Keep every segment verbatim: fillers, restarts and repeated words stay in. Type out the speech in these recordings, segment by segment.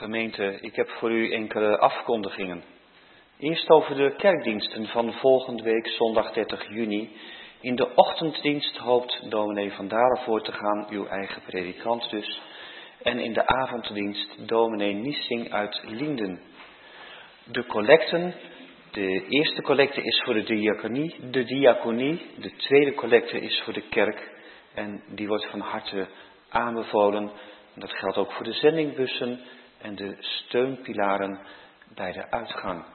Gemeente, ik heb voor u enkele afkondigingen. Eerst over de kerkdiensten van volgende week, zondag dertig juni. In de ochtenddienst hoopt dominee Van Dalen voor te gaan, uw eigen predikant dus. En in de avonddienst dominee Niesing uit Lienden. De collecten, de eerste collecte is voor de diaconie, de diaconie, de tweede collecte is voor de kerk. En die wordt van harte aanbevolen. Dat geldt ook voor de zendingbussen en de steunpilaren bij de uitgang.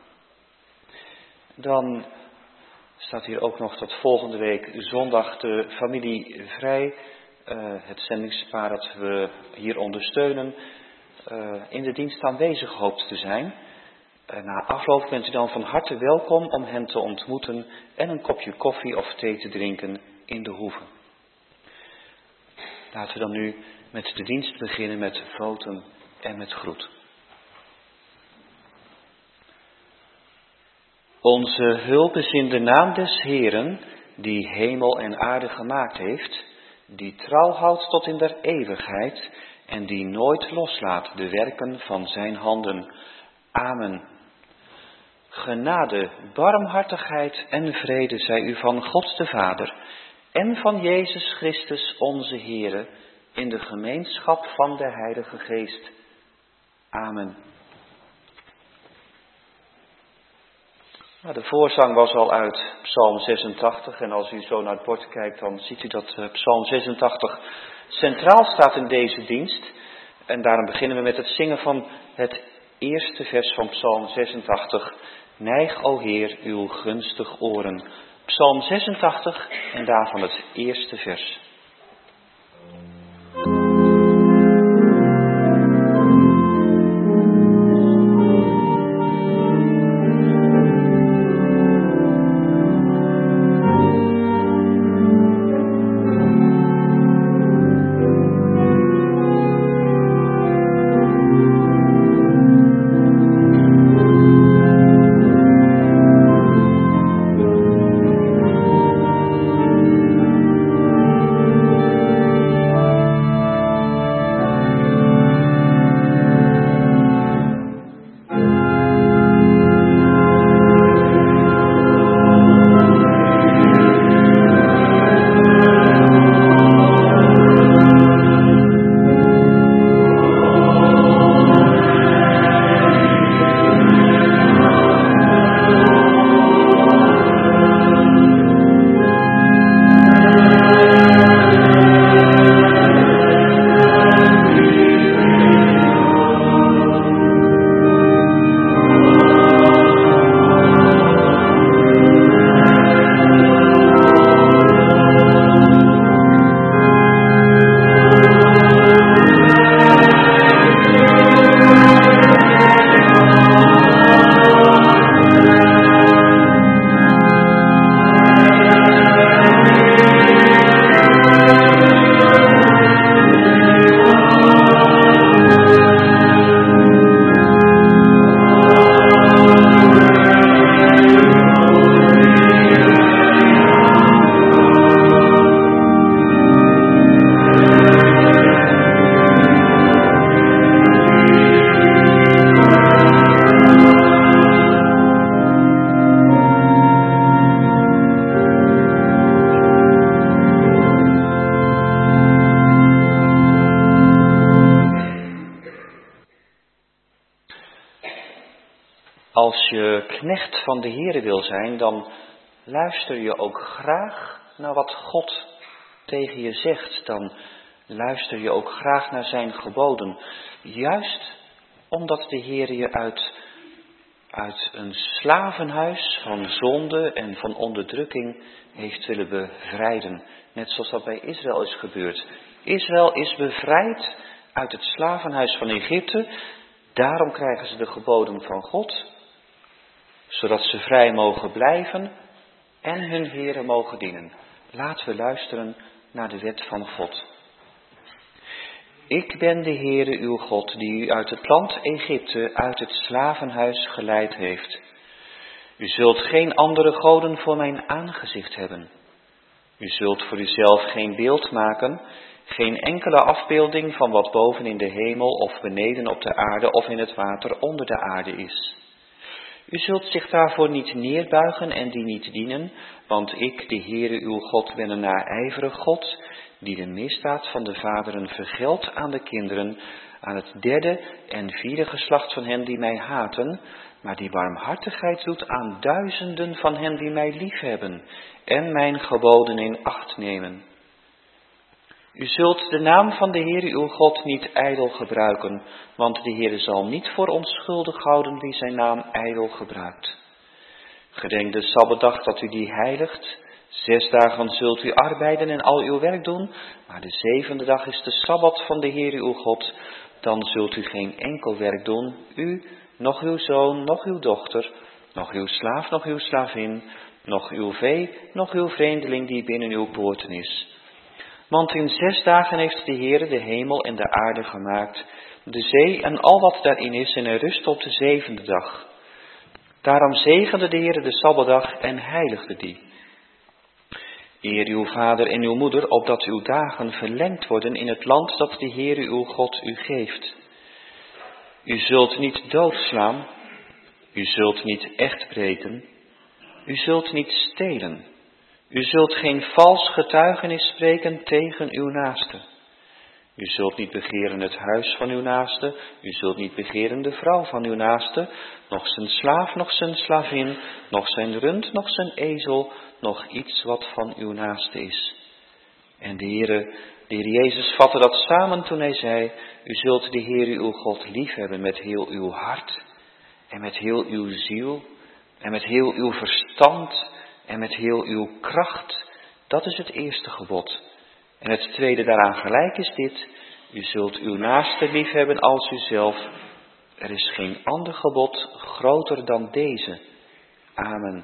Dan staat hier ook nog dat volgende week zondag de familie vrij, uh, het zendingspaar dat we hier ondersteunen, uh, in de dienst aanwezig hoopt te zijn. Uh, na afloop bent u dan van harte welkom om hen te ontmoeten en een kopje koffie of thee te drinken in de hoeve. Laten we dan nu met de dienst beginnen met voten en met groet. Onze hulp is in de naam des Heeren, die hemel en aarde gemaakt heeft, die trouw houdt tot in der eeuwigheid en die nooit loslaat de werken van zijn handen. Amen. Genade, barmhartigheid en vrede zij u van God de Vader en van Jezus Christus onze Heere, in de gemeenschap van de Heilige Geest. Amen. Nou, de voorzang was al uit Psalm zesentachtig en als u zo naar het bord kijkt dan ziet u dat uh, Psalm zesentachtig centraal staat in deze dienst. En daarom beginnen we met het zingen van het eerste vers van Psalm zesentachtig. Neig, o Heer, uw gunstig oren. Psalm zesentachtig en daarvan het eerste vers. Als je knecht van de Heere wil zijn, dan luister je ook graag naar wat God tegen je zegt. Dan luister je ook graag naar zijn geboden. Juist omdat de Heere je uit, uit een slavenhuis van zonde en van onderdrukking heeft willen bevrijden. Net zoals dat bij Israël is gebeurd. Israël is bevrijd uit het slavenhuis van Egypte. Daarom krijgen ze de geboden van God, zodat ze vrij mogen blijven en hun Heere mogen dienen. Laten we luisteren naar de wet van God. Ik ben de Heere uw God, die u uit het land Egypte, uit het slavenhuis geleid heeft. U zult geen andere goden voor mijn aangezicht hebben. U zult voor uzelf geen beeld maken, Geen enkele afbeelding van wat boven in de hemel of beneden op de aarde of in het water onder de aarde is. U zult zich daarvoor niet neerbuigen en die niet dienen, want ik, de Heere uw God, ben een naijverig God, die de misdaad van de vaderen vergeldt aan de kinderen, aan het derde en vierde geslacht van hen die mij haten, maar die barmhartigheid doet aan duizenden van hen die mij liefhebben en mijn geboden in acht nemen. U zult de naam van de Heere uw God niet ijdel gebruiken, want de Heere zal niet voor onschuldig houden wie zijn naam ijdel gebruikt. Gedenk de Sabbatdag dat u die heiligt. Zes dagen zult u arbeiden en al uw werk doen, maar de zevende dag is de Sabbat van de Heere uw God. Dan zult u geen enkel werk doen, u, noch uw zoon, noch uw dochter, noch uw slaaf, noch uw slavin, noch uw vee, noch uw vreemdeling die binnen uw poorten is. Want in zes dagen heeft de Heere de hemel en de aarde gemaakt, de zee en al wat daarin is, en hij rust op de zevende dag. Daarom zegende de Heere de Sabbatdag en heiligde die. Eer uw vader en uw moeder, opdat uw dagen verlengd worden in het land dat de Heere uw God u geeft. U zult niet doodslaan, u zult niet echt breken, u zult niet stelen. U zult geen vals getuigenis spreken tegen uw naaste. U zult niet begeren het huis van uw naaste, u zult niet begeren de vrouw van uw naaste, noch zijn slaaf, noch zijn slavin, noch zijn rund, noch zijn ezel, nog iets wat van uw naaste is. En de Heere, de Heer Jezus vatte dat samen toen hij zei, u zult de Heere uw God liefhebben met heel uw hart, en met heel uw ziel, en met heel uw verstand, en met heel uw kracht. Dat is het eerste gebod. En het tweede daaraan gelijk is dit, u zult uw naaste liefhebben als uzelf. Er is geen ander gebod groter dan deze. Amen.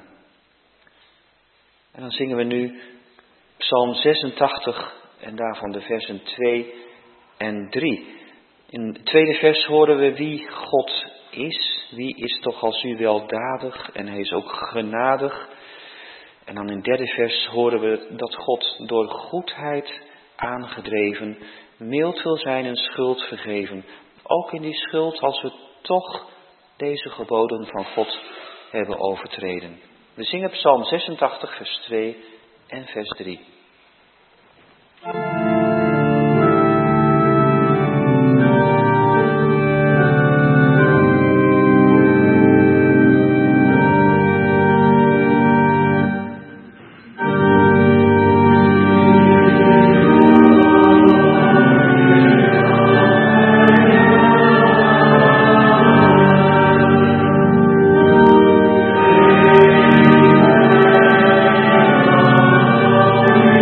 En dan zingen we nu Psalm zesentachtig en daarvan de versen twee en drie. In het tweede vers horen we wie God is. Wie is toch als u weldadig en hij is ook genadig. En dan in het derde vers horen we dat God door goedheid aangedreven mild wil zijn en schuld vergeven. Ook in die schuld als we toch deze geboden van God hebben overtreden. We zingen Psalm zesentachtig vers twee en vers drie. Amen.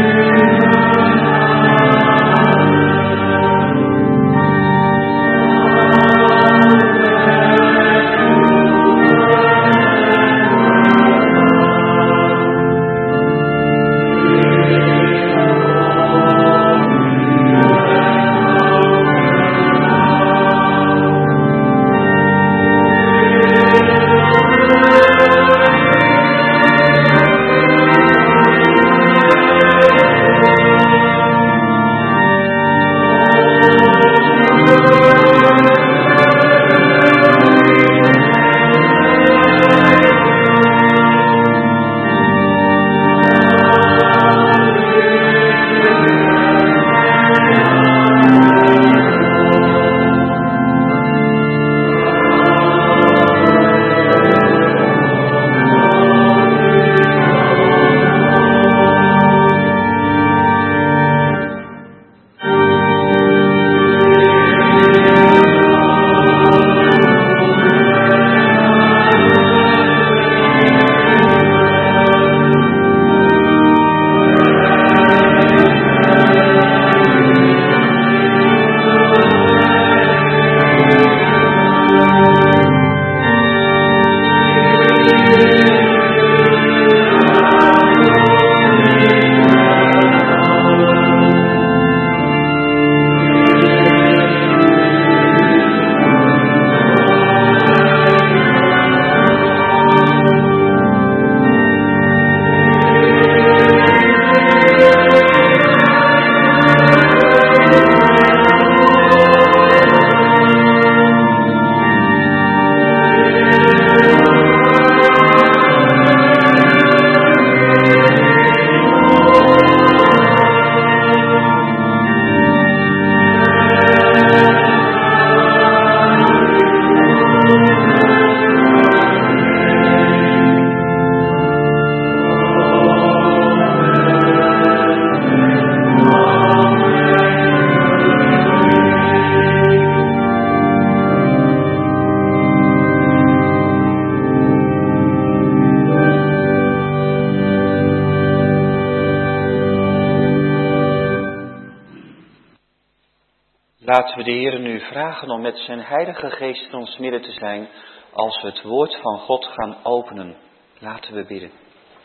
Laten we de Heer nu vragen om met zijn Heilige Geest in ons midden te zijn als we het woord van God gaan openen. Laten we bidden.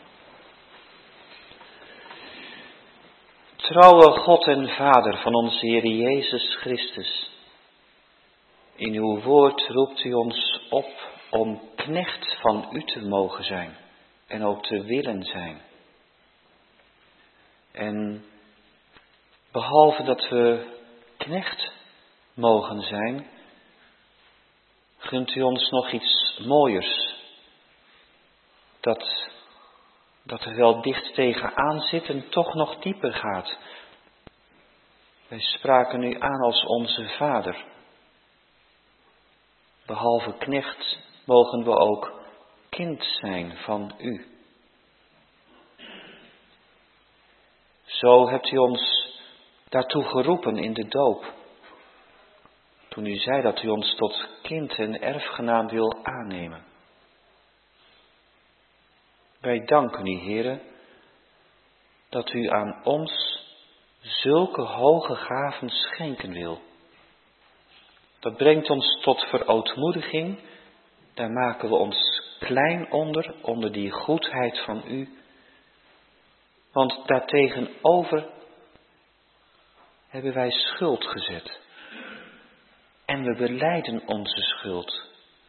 Trouwe God en Vader van onze Heer Jezus Christus. In uw woord roept u ons op om knecht van u te mogen zijn en ook te willen zijn. En behalve dat we knecht mogen zijn, gunt u ons nog iets mooiers. Dat, dat er wel dicht tegenaan zit en toch nog dieper gaat. Wij spraken u aan als onze Vader. Behalve knecht mogen we ook kind zijn van u. Zo hebt u ons daartoe geroepen in de doop. Toen u zei dat u ons tot kind en erfgenaam wil aannemen. Wij danken u, Heere, dat u aan ons zulke hoge gaven schenken wil. Dat brengt ons tot verootmoediging. Daar maken we ons klein onder, onder die goedheid van u. Want daartegenover hebben wij schuld gezet. En we belijden onze schuld.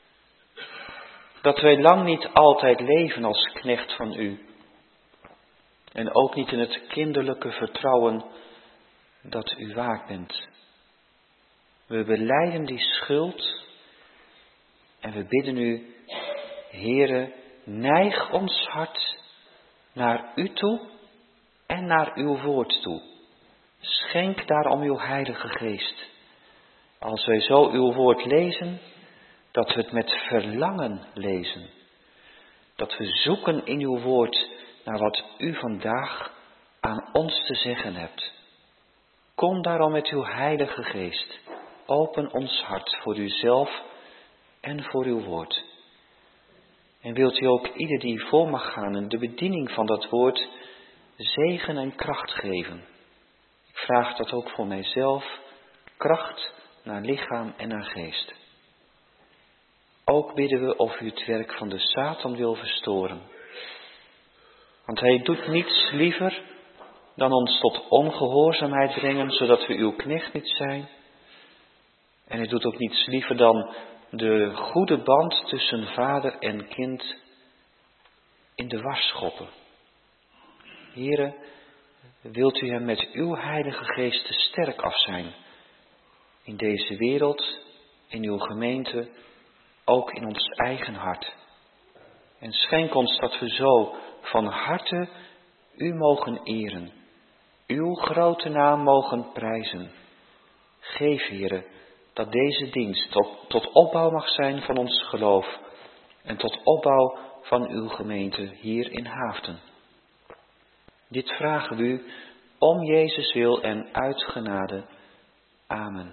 Dat wij lang niet altijd leven als knecht van u. En ook niet in het kinderlijke vertrouwen dat u waard bent. We belijden die schuld. En we bidden u, Heere, neig ons hart naar u toe en naar uw woord toe. Schenk daarom uw Heilige Geest. Als wij zo uw woord lezen, dat we het met verlangen lezen. Dat we zoeken in uw woord naar wat u vandaag aan ons te zeggen hebt. Kom daarom met uw Heilige Geest. Open ons hart voor uzelf en voor uw woord. En wilt u ook ieder die voor mag gaan in de bediening van dat woord zegen en kracht geven. Ik vraag dat ook voor mijzelf, kracht naar lichaam en naar geest. Ook bidden we of u het werk van de Satan wil verstoren. Want hij doet niets liever dan ons tot ongehoorzaamheid brengen, zodat we uw knecht niet zijn. En hij doet ook niets liever dan de goede band tussen vader en kind in de war schoppen. Here, wilt u hem met uw Heilige Geest te sterk af zijn. In deze wereld, in uw gemeente, ook in ons eigen hart. En schenk ons dat we zo van harte u mogen eren. Uw grote naam mogen prijzen. Geef, Heere, dat deze dienst tot, tot opbouw mag zijn van ons geloof. En tot opbouw van uw gemeente hier in Haaften. Dit vragen we u om Jezus wil en uit genade. Amen.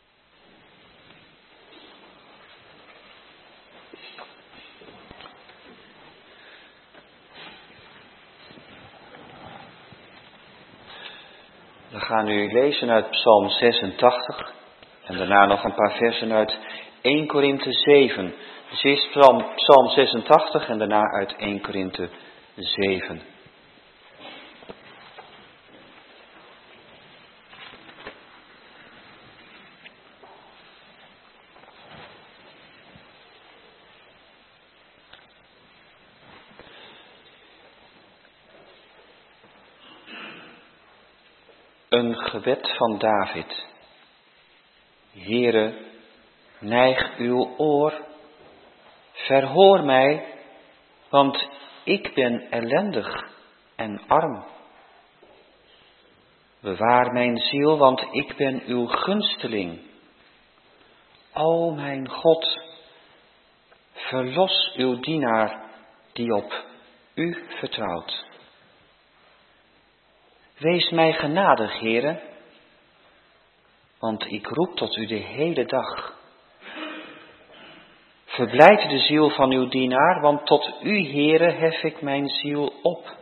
We gaan nu lezen uit Psalm zesentachtig en daarna nog een paar versen uit eerste Korinthe zeven. Dus eerst Psalm, Psalm zesentachtig en daarna uit eerste Korinthe zeven. Een gebed van David. Heere, neig uw oor, verhoor mij, want ik ben ellendig en arm. Bewaar mijn ziel, want ik ben uw gunsteling. O mijn God, verlos uw dienaar die op u vertrouwt. Wees mij genadig, Heere, want ik roep tot u de hele dag. Verblijd de ziel van uw dienaar, want tot u, Heere, hef ik mijn ziel op.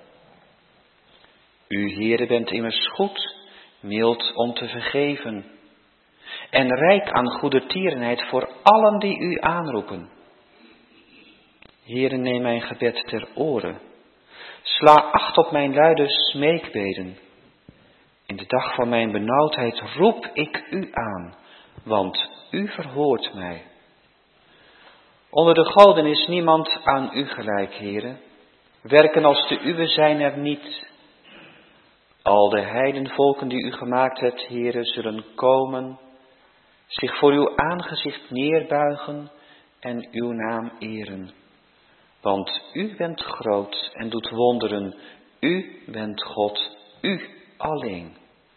U, Heere, bent immers goed, mild om te vergeven en rijk aan goedertierenheid voor allen die u aanroepen. Heere, neem mijn gebed ter oren. Sla acht op mijn luide smeekbeden. In de dag van mijn benauwdheid roep ik u aan, want u verhoort mij. Onder de goden is niemand aan u gelijk, Heere. Werken als de uwe zijn er niet. Al de heidenvolken die u gemaakt hebt, Heere, zullen komen, zich voor uw aangezicht neerbuigen en uw naam eren. Want u bent groot en doet wonderen, u bent God, u alleen.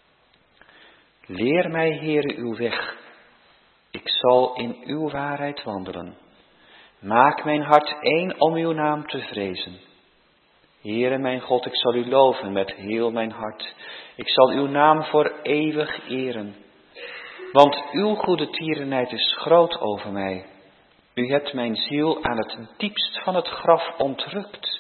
Leer mij, Heere, uw weg, ik zal in uw waarheid wandelen. Maak mijn hart één om uw naam te vrezen. Heere mijn God, ik zal u loven met heel mijn hart. Ik zal uw naam voor eeuwig eren. Want uw goedertierenheid is groot over mij. U hebt mijn ziel aan het diepst van het graf ontrukt.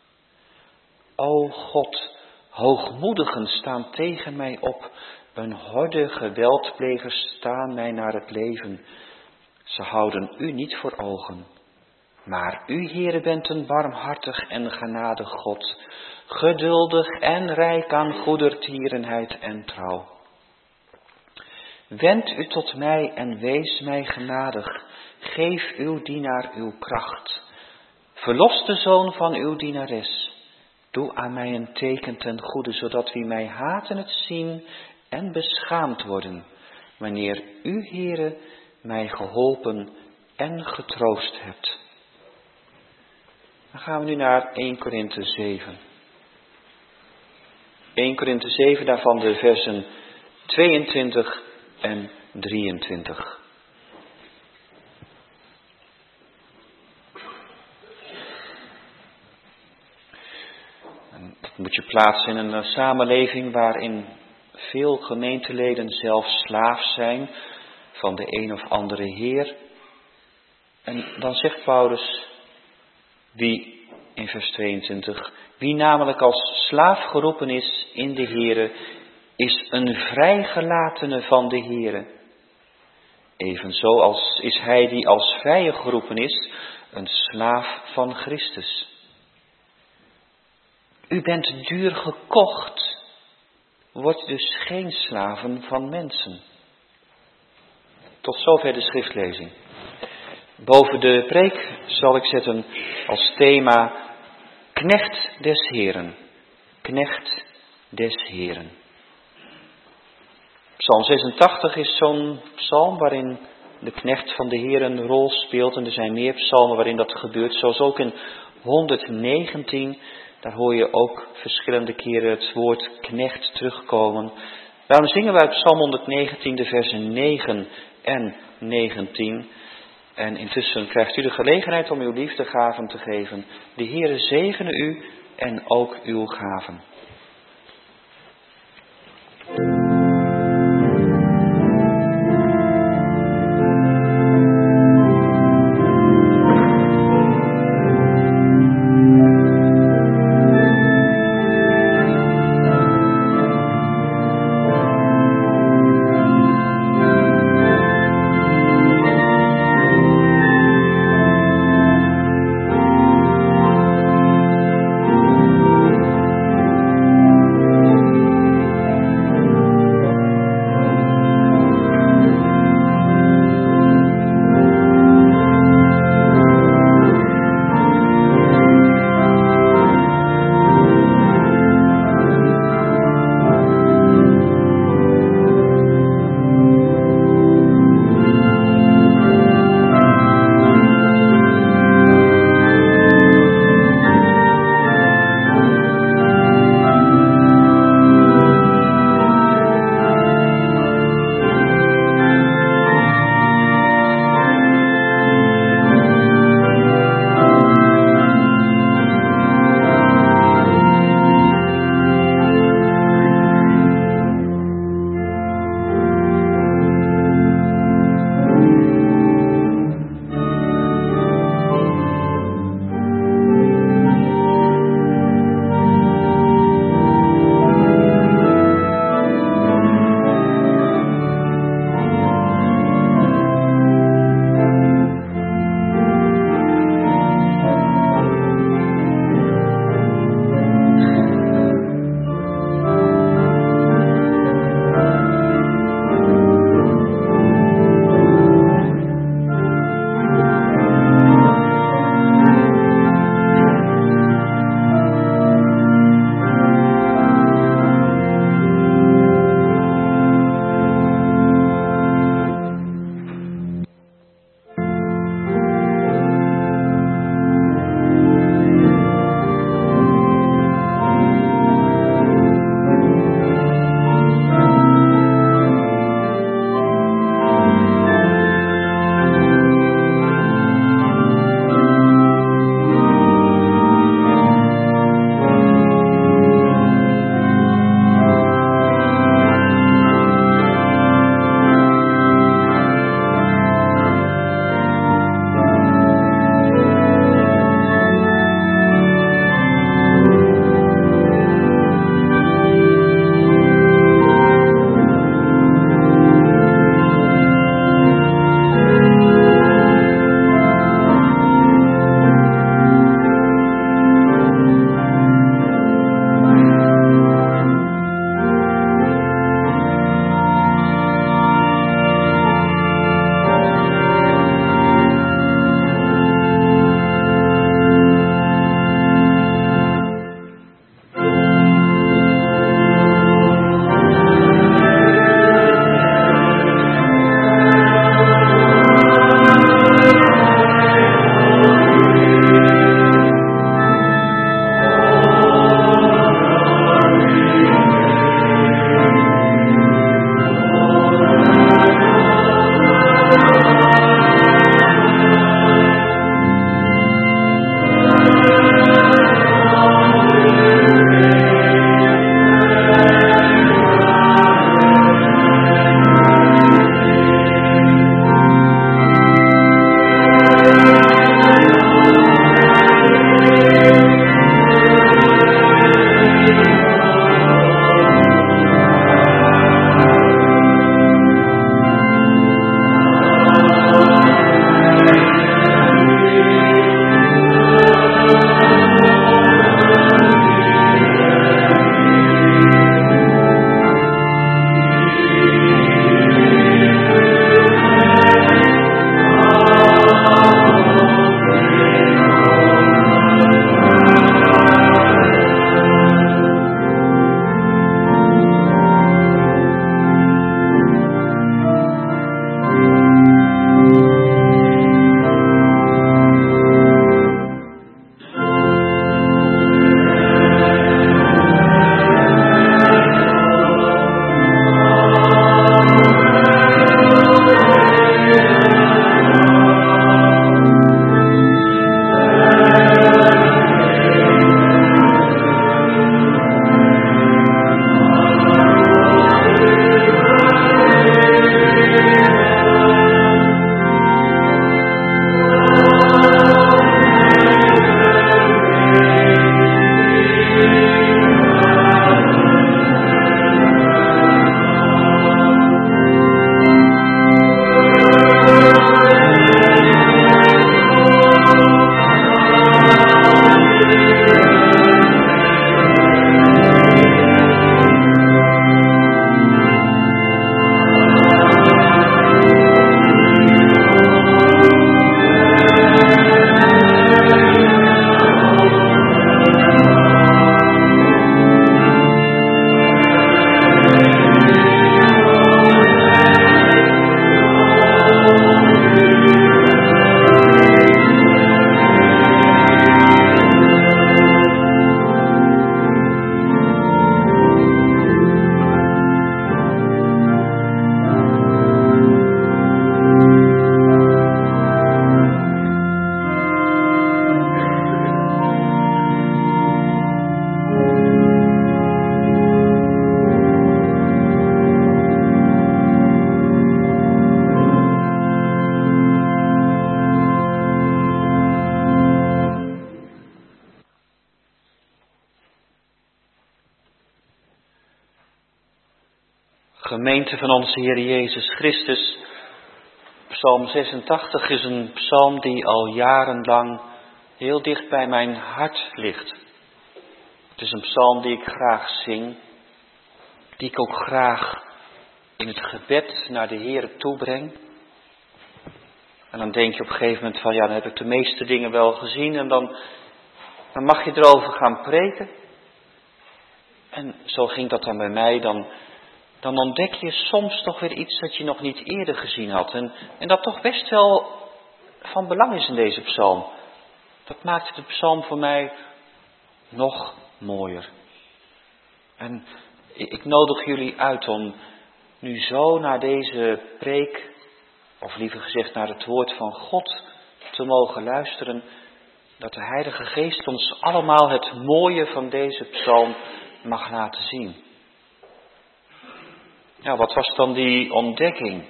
O God, hoogmoedigen staan tegen mij op. Een horde geweldplegers staan mij naar het leven. Ze houden u niet voor ogen. Maar u, Heere, bent een barmhartig en genadig God, geduldig en rijk aan goedertierenheid en trouw. Wend u tot mij en wees mij genadig, geef uw dienaar uw kracht. Verlos de zoon van uw dienares, doe aan mij een teken ten goede, zodat wie mij haten het zien en beschaamd worden, wanneer u, Heere, mij geholpen en getroost hebt. Dan gaan we nu naar Eerste Korinthe zeven. Eerste Korinthe zeven, daarvan de versen tweeëntwintig en drieëntwintig. En dat moet je plaatsen in een samenleving waarin veel gemeenteleden zelf slaaf zijn van de een of andere heer. En dan zegt Paulus, wie, in vers tweeëntwintig, wie namelijk als slaaf geroepen is in de Here, is een vrijgelatene van de Here. Evenzo als is hij die als vrije geroepen is, een slaaf van Christus. U bent duur gekocht, wordt dus geen slaven van mensen. Tot zover de schriftlezing. Boven de preek zal ik zetten als thema knecht des Heren. Knecht des Heren. Psalm zesentachtig is zo'n psalm waarin de knecht van de Heer een rol speelt. En er zijn meer psalmen waarin dat gebeurt. Zoals ook in honderdnegentien. Daar hoor je ook verschillende keren het woord knecht terugkomen. Daarom zingen wij uit Psalm honderdnegentien de versen negen en negentien. En intussen krijgt u de gelegenheid om uw liefdegaven te geven. De Heere zegene u en ook uw gaven. Gemeente van onze Heer Jezus Christus. Psalm zesentachtig is een psalm die al jarenlang heel dicht bij mijn hart ligt. Het is een psalm die ik graag zing, die ik ook graag in het gebed naar de Heer toebreng. En dan denk je op een gegeven moment van, ja, dan heb ik de meeste dingen wel gezien en dan, dan mag je erover gaan preken. En zo ging dat dan bij mij, dan, dan ontdek je soms toch weer iets dat je nog niet eerder gezien had. En, en dat toch best wel van belang is in deze psalm. Dat maakt de psalm voor mij nog mooier. En ik nodig jullie uit om nu zo naar deze preek, of liever gezegd naar het woord van God, te mogen luisteren, dat de Heilige Geest ons allemaal het mooie van deze psalm mag laten zien. Ja, wat was dan die ontdekking?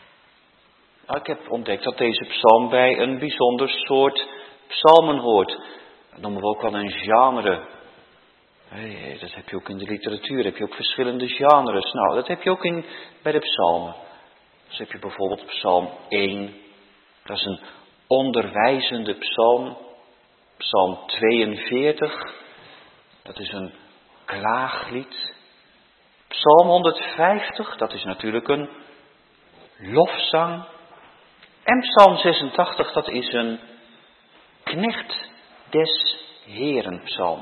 Nou, ik heb ontdekt dat deze psalm bij een bijzonder soort psalmen hoort. Dat noemen we ook wel een genre. Hey, dat heb je ook in de literatuur, heb je ook verschillende genres. Nou, dat heb je ook in, bij de psalmen. Dus heb je bijvoorbeeld psalm één, dat is een onderwijzende psalm. Psalm tweeënveertig, dat is een klaaglied. Psalm honderdvijftig, dat is natuurlijk een lofzang. En psalm zesentachtig, dat is een knecht des Heren psalm.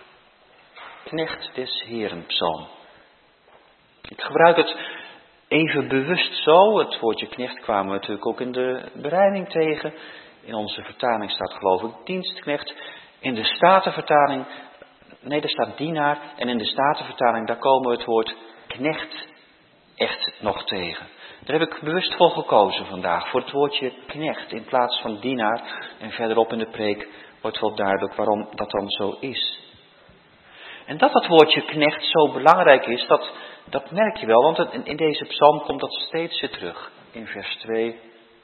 Knecht des Heren psalm. Ik gebruik het even bewust zo. Het woordje knecht kwamen we natuurlijk ook in de bereiding tegen. In onze vertaling staat geloof ik dienstknecht. In de Statenvertaling, nee, daar staat dienaar. En in de Statenvertaling, daar komen we het woord knecht echt nog tegen. Daar heb ik bewust voor gekozen vandaag. Voor het woordje knecht in plaats van dienaar. En verderop in de preek wordt wel duidelijk waarom dat dan zo is. En dat dat woordje knecht zo belangrijk is, dat, dat merk je wel. Want het, in deze psalm komt dat steeds weer terug. In vers twee.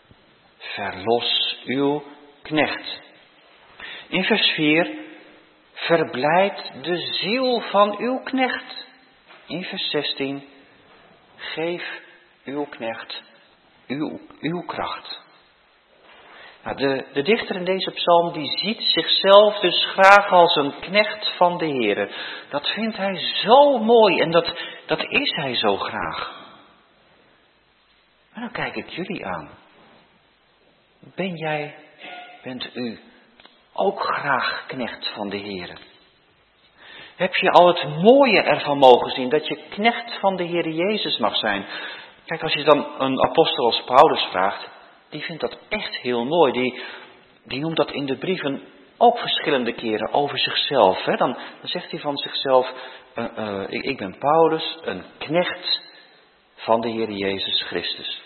Verlos uw knecht. In vers vier. Verblijd de ziel van uw knecht. In vers zestien. Geef uw knecht uw, uw kracht. Nou, de, de dichter in deze psalm die ziet zichzelf dus graag als een knecht van de Heere. Dat vindt hij zo mooi en dat, dat is hij zo graag. Maar dan kijk ik jullie aan. Ben jij, bent u ook graag knecht van de Heere? Heb je al het mooie ervan mogen zien dat je knecht van de Heere Jezus mag zijn? Kijk, als je dan een apostel als Paulus vraagt, die vindt dat echt heel mooi. Die, die noemt dat in de brieven ook verschillende keren over zichzelf. Hè? Dan, dan zegt hij van zichzelf, uh, uh, ik, ik ben Paulus, een knecht van de Heer Jezus Christus.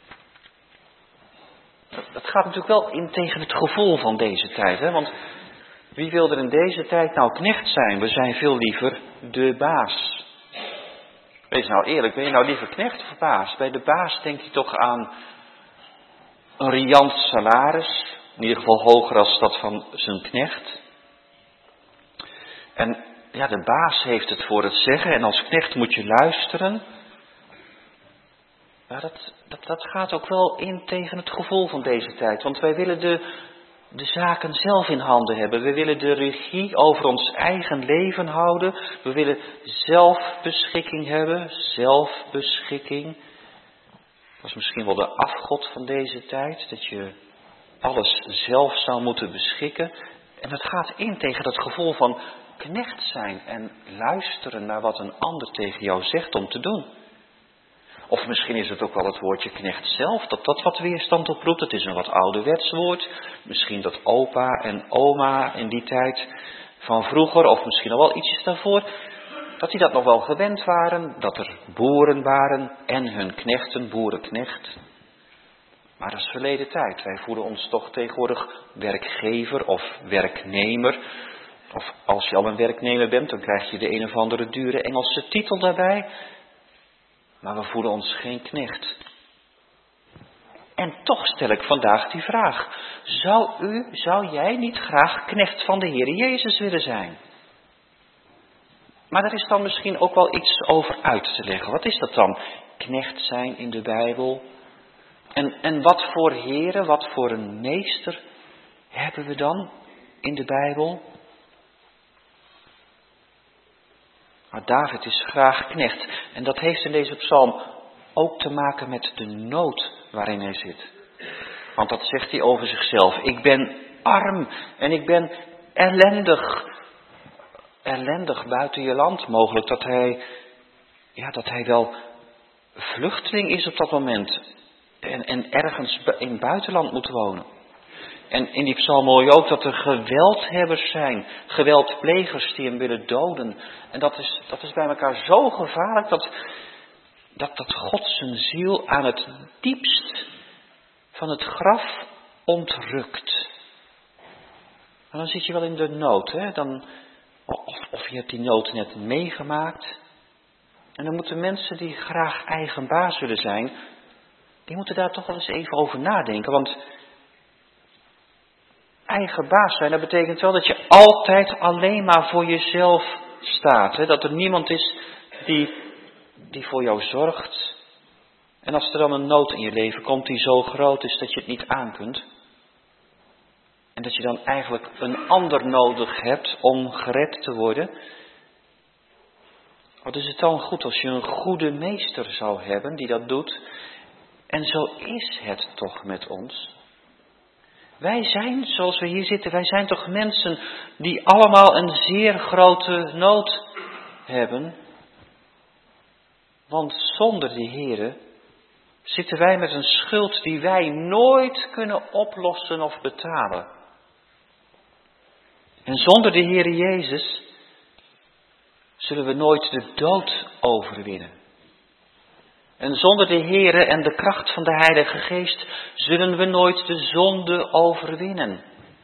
Dat, dat gaat natuurlijk wel in tegen het gevoel van deze tijd. Hè? Want wie wil er in deze tijd nou knecht zijn? We zijn veel liever de baas. Wees nou eerlijk, ben je nou liever knecht of baas? Bij de baas denk je toch aan een riant salaris, in ieder geval hoger als dat van zijn knecht. En ja, de baas heeft het voor het zeggen en als knecht moet je luisteren. Maar dat, dat, dat gaat ook wel in tegen het gevoel van deze tijd. Want wij willen de, de zaken zelf in handen hebben. We willen de regie over ons eigen leven houden. We willen zelfbeschikking hebben, zelfbeschikking. Dat is misschien wel de afgod van deze tijd, dat je alles zelf zou moeten beschikken. En dat gaat in tegen dat gevoel van knecht zijn en luisteren naar wat een ander tegen jou zegt om te doen. Of misschien is het ook wel het woordje knecht zelf, dat dat wat weerstand oproept. Het is een wat ouderwets woord. Misschien dat opa en oma in die tijd van vroeger, of misschien al wel ietsjes daarvoor, dat die dat nog wel gewend waren, dat er boeren waren en hun knechten, boerenknecht. Maar dat is verleden tijd. Wij voelen ons toch tegenwoordig werkgever of werknemer. Of als je al een werknemer bent, dan krijg je de een of andere dure Engelse titel daarbij. Maar we voelen ons geen knecht. En toch stel ik vandaag die vraag. Zou u, zou jij niet graag knecht van de Heer Jezus willen zijn? Maar er is dan misschien ook wel iets over uit te leggen. Wat is dat dan? Knecht zijn in de Bijbel. En, en wat voor heren, wat voor een meester hebben we dan in de Bijbel? Maar David is graag knecht. En dat heeft in deze psalm ook te maken met de nood waarin hij zit. Want dat zegt hij over zichzelf. Ik ben arm en ik ben ellendig. Ellendig buiten je land. Mogelijk dat hij, ja, dat hij wel vluchteling is op dat moment. En, en ergens in het buitenland moet wonen. En in die psalm hoor je ook dat er geweldhebbers zijn. Geweldplegers die hem willen doden. En dat is, dat is bij elkaar zo gevaarlijk dat, dat, dat God zijn ziel aan het diepst van het graf ontrukt. En dan zit je wel in de nood. Hè? Dan, of, of je hebt die nood net meegemaakt. En dan moeten mensen die graag eigen baas willen zijn, die moeten daar toch wel eens even over nadenken. Want eigen baas zijn, dat betekent wel dat je altijd alleen maar voor jezelf staat. Hè? Dat er niemand is die, die voor jou zorgt. En als er dan een nood in je leven komt die zo groot is dat je het niet aankunt. En dat je dan eigenlijk een ander nodig hebt om gered te worden. Wat is het dan goed als je een goede meester zou hebben die dat doet? En zo is het toch met ons. Wij zijn, zoals we hier zitten, wij zijn toch mensen die allemaal een zeer grote nood hebben. Want zonder die Here zitten wij met een schuld die wij nooit kunnen oplossen of betalen. En zonder de Heere Jezus zullen we nooit de dood overwinnen. En zonder de Heere en de kracht van de Heilige Geest zullen we nooit de zonde overwinnen.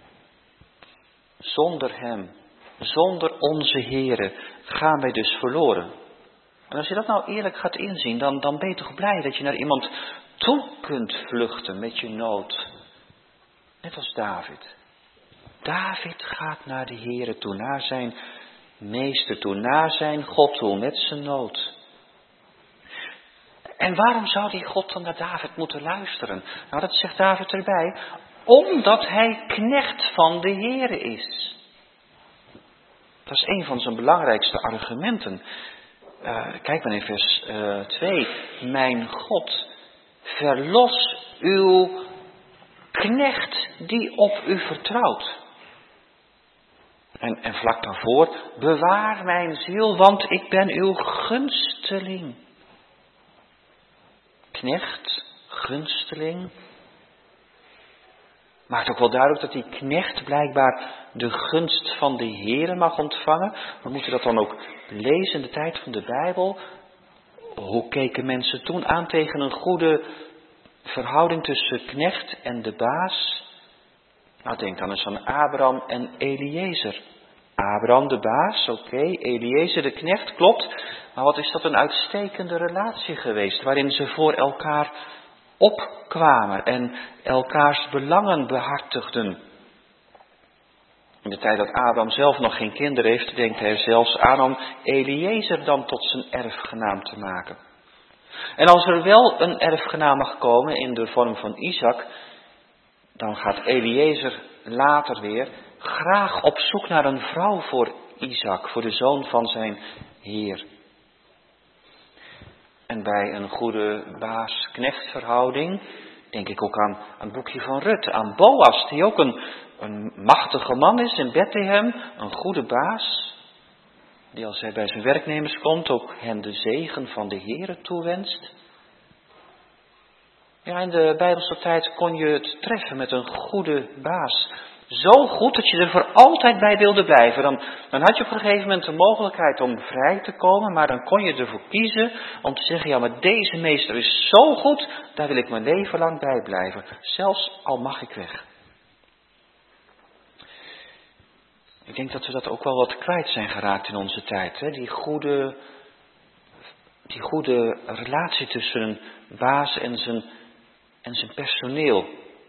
Zonder Hem, zonder onze Heere gaan wij dus verloren. En als je dat nou eerlijk gaat inzien, dan, dan ben je toch blij dat je naar iemand toe kunt vluchten met je nood. Net als David. David gaat naar de Heere toe, naar zijn meester toe, naar zijn God toe, met zijn nood. En waarom zou die God dan naar David moeten luisteren? Nou, dat zegt David erbij. Omdat hij knecht van de Heere is. Dat is een van zijn belangrijkste argumenten. Uh, kijk maar in vers uh, twee. Mijn God, verlos uw knecht die op u vertrouwt. En, en vlak daarvoor, bewaar mijn ziel, want ik ben uw gunsteling. Knecht, gunsteling. Maakt ook wel duidelijk dat die knecht blijkbaar de gunst van de Heere mag ontvangen. We moeten dat dan ook lezen in de tijd van de Bijbel. Hoe keken mensen toen aan tegen een goede verhouding tussen knecht en de baas? Nou, denk dan eens aan Abraham en Eliezer. Abraham de baas, oké, okay. Eliezer de knecht, klopt. Maar wat is dat een uitstekende relatie geweest, waarin ze voor elkaar opkwamen en elkaars belangen behartigden. In de tijd dat Abraham zelf nog geen kinderen heeft, denkt hij zelfs aan om Eliezer dan tot zijn erfgenaam te maken. En als er wel een erfgenaam mag komen in de vorm van Isaac, dan gaat Eliezer later weer graag op zoek naar een vrouw voor Isaac, voor de zoon van zijn Heer. En bij een goede baas-knechtverhouding denk ik ook aan, aan het boekje van Rut, aan Boas, die ook een, een machtige man is in Bethlehem, een goede baas, die als hij bij zijn werknemers komt ook hen de zegen van de Heere toewenst. Ja, in de Bijbelse tijd kon je het treffen met een goede baas. Zo goed dat je er voor altijd bij wilde blijven. Dan, dan had je op een gegeven moment de mogelijkheid om vrij te komen, maar dan kon je ervoor kiezen om te zeggen, ja, maar deze meester is zo goed, daar wil ik mijn leven lang bij blijven. Zelfs al mag ik weg. Ik denk dat we dat ook wel wat kwijt zijn geraakt in onze tijd. Hè? Die goede, die goede relatie tussen een baas en zijn, en zijn personeel.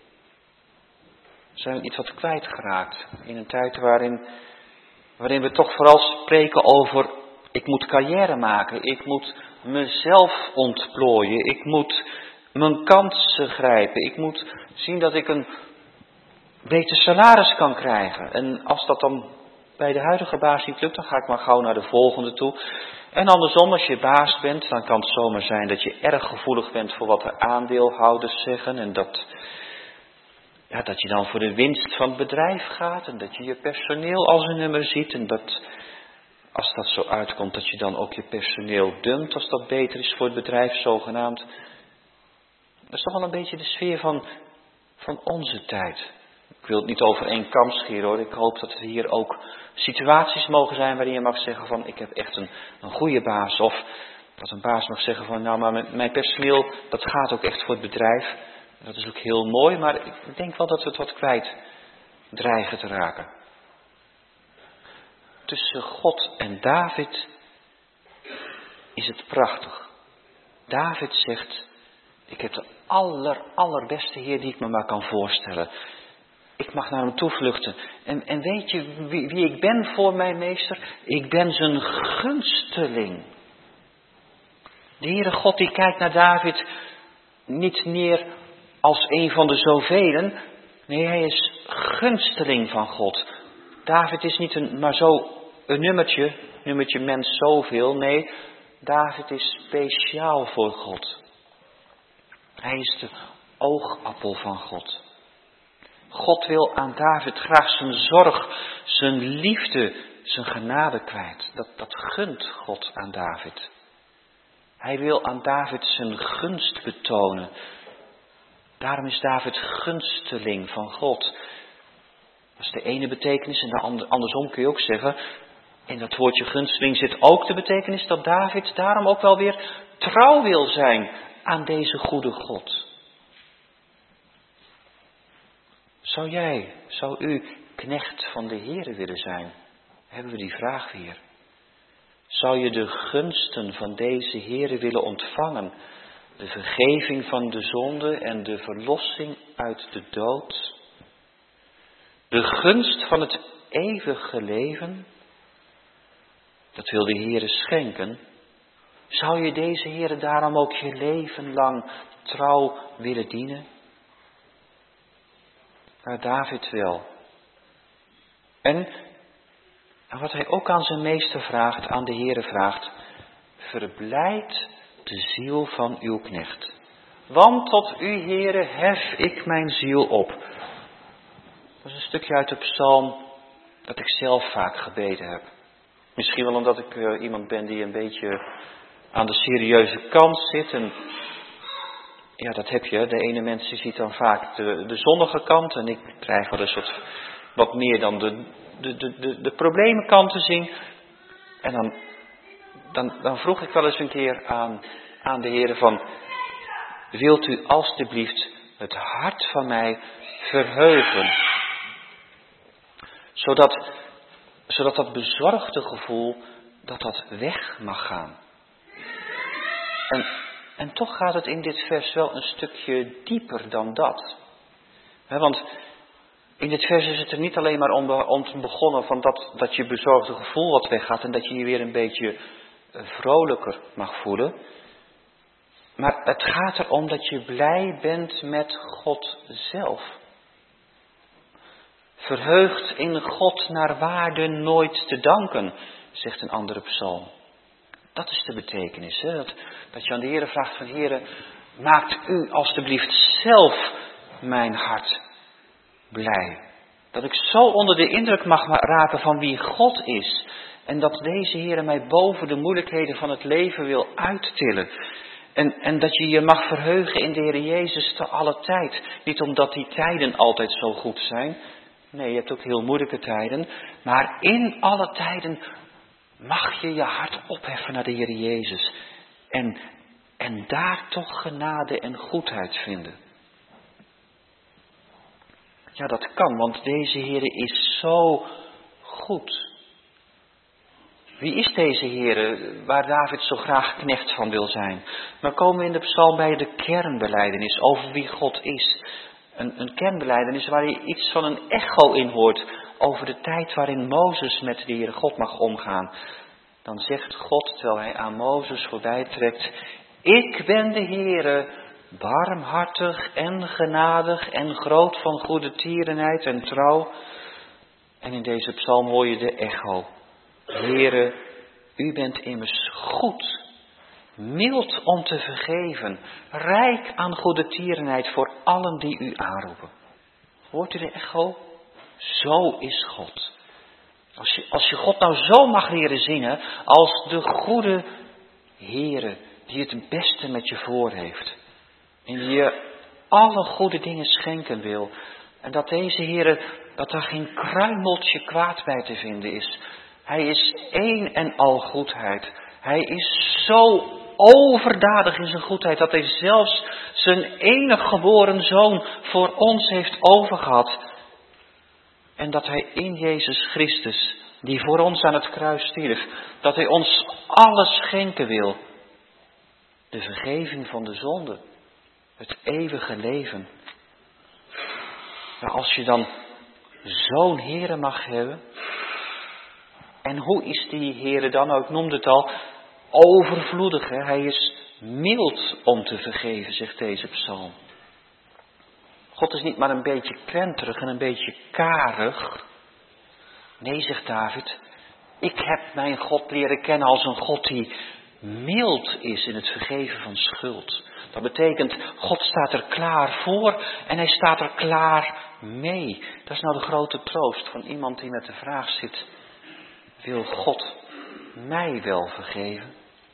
Zijn we iets wat kwijtgeraakt in een tijd waarin, waarin we toch vooral spreken over Ik moet carrière maken. Ik moet mezelf ontplooien. Ik moet mijn kansen grijpen. Ik moet zien dat ik een beter salaris kan krijgen. En als dat dan bij de huidige baas niet lukt, dan ga ik maar gauw naar de volgende toe. En andersom, als je baas bent, dan kan het zomaar zijn dat je erg gevoelig bent voor wat de aandeelhouders zeggen. En dat, ja, dat je dan voor de winst van het bedrijf gaat. En dat je je personeel als een nummer ziet. En dat, als dat zo uitkomt, dat je dan ook je personeel dumpt als dat beter is voor het bedrijf, zogenaamd. Dat is toch wel een beetje de sfeer van, van onze tijd. Ik wil het niet over één kam scheren hoor. Ik hoop dat er hier ook situaties mogen zijn waarin je mag zeggen van ik heb echt een, een goede baas. Of dat een baas mag zeggen van nou maar mijn personeel dat gaat ook echt voor het bedrijf. Dat is ook heel mooi, maar ik denk wel dat we het wat kwijt dreigen te raken. Tussen God en David is het prachtig. David zegt, ik heb de aller, allerbeste Heer die ik me maar kan voorstellen. Ik mag naar hem toevluchten. En, en weet je wie, wie ik ben voor mijn meester? Ik ben zijn gunsteling. De Heere God die kijkt naar David niet neer als een van de zovelen. Nee, hij is gunsteling van God. David is niet een, maar zo een nummertje, nummertje mens zoveel. Nee, David is speciaal voor God. Hij is de oogappel van God. God wil aan David graag zijn zorg, zijn liefde, zijn genade kwijt. Dat, dat gunt God aan David. Hij wil aan David zijn gunst betonen. Daarom is David gunsteling van God. Dat is de ene betekenis en de andere, andersom kun je ook zeggen. In dat woordje gunsteling zit ook de betekenis dat David daarom ook wel weer trouw wil zijn aan deze goede God. Zou jij, zou u knecht van de Heere willen zijn? Hebben we die vraag weer. Zou je de gunsten van deze Heere willen ontvangen? De vergeving van de zonde en de verlossing uit de dood? De gunst van het eeuwige leven? Dat wil de Heere schenken. Zou je deze Heere daarom ook je leven lang trouw willen dienen? Maar David wel. En wat hij ook aan zijn meester vraagt, aan de Heere vraagt, verblijd de ziel van uw knecht. Want tot u, Heere, hef ik mijn ziel op. Dat is een stukje uit de psalm dat ik zelf vaak gebeden heb. Misschien wel omdat ik uh, iemand ben die een beetje aan de serieuze kant zit. En ja, dat heb je. De ene mens ziet dan vaak de, de zonnige kant. En ik krijg wel een soort wat meer dan de, de, de, de, de problemenkant te zien. En dan, dan, dan vroeg ik wel eens een keer aan, aan de Heer van, wilt u alstublieft het hart van mij verheugen? Zodat, zodat dat bezorgde gevoel, dat dat weg mag gaan. En, en toch gaat het in dit vers wel een stukje dieper dan dat. He, want in dit vers is het er niet alleen maar om, om te begonnen van dat, dat je bezorgde gevoel wat weggaat en dat je je weer een beetje vrolijker mag voelen. Maar het gaat erom dat je blij bent met God zelf. Verheugd in God naar waarde nooit te danken, zegt een andere psalm. Dat is de betekenis. Hè? Dat, dat je aan de Heere vraagt van Heere, maakt u alstublieft zelf mijn hart blij. Dat ik zo onder de indruk mag raken van wie God is. En dat deze Heere mij boven de moeilijkheden van het leven wil uittillen. En, en dat je je mag verheugen in de Heer Jezus te alle tijd. Niet omdat die tijden altijd zo goed zijn. Nee, je hebt ook heel moeilijke tijden. Maar in alle tijden mag je je hart opheffen naar de Heer Jezus. En, en daar toch genade en goedheid vinden. Ja, dat kan, want deze Heer is zo goed. Wie is deze Heer waar David zo graag knecht van wil zijn? Dan komen we in de psalm bij de kernbelijdenis over wie God is. Een, een kernbelijdenis waar je iets van een echo in hoort over de tijd waarin Mozes met de Heere God mag omgaan. dan zegt God, terwijl hij aan Mozes voorbij trekt, ik ben de Heere, barmhartig en genadig en groot van goede tierenheid en trouw. En in deze psalm hoor je de echo. Heere, u bent immers goed, mild om te vergeven, rijk aan goede tierenheid voor allen die u aanroepen. Hoort u de echo? Zo is God. Als je, als je God nou zo mag leren zingen als de goede Heere die het beste met je voor heeft. En die je alle goede dingen schenken wil. En dat deze Heere, dat daar geen kruimeltje kwaad bij te vinden is. Hij is één en al goedheid. Hij is zo overdadig in zijn goedheid dat hij zelfs zijn enig geboren zoon voor ons heeft overgehad. En dat hij in Jezus Christus, die voor ons aan het kruis stierf, dat hij ons alles schenken wil. De vergeving van de zonde. Het eeuwige leven. Nou, als je dan zo'n Heere mag hebben. En hoe is die Heere dan? Nou, ik noemde het al. Overvloedig. Hè? Hij is mild om te vergeven, zegt deze psalm. God is niet maar een beetje krenterig en een beetje karig. Nee, zegt David. Ik heb mijn God leren kennen als een God die mild is in het vergeven van schuld. Dat betekent, God staat er klaar voor en hij staat er klaar mee. Dat is nou de grote troost van iemand die met de vraag zit. Wil God mij wel vergeven?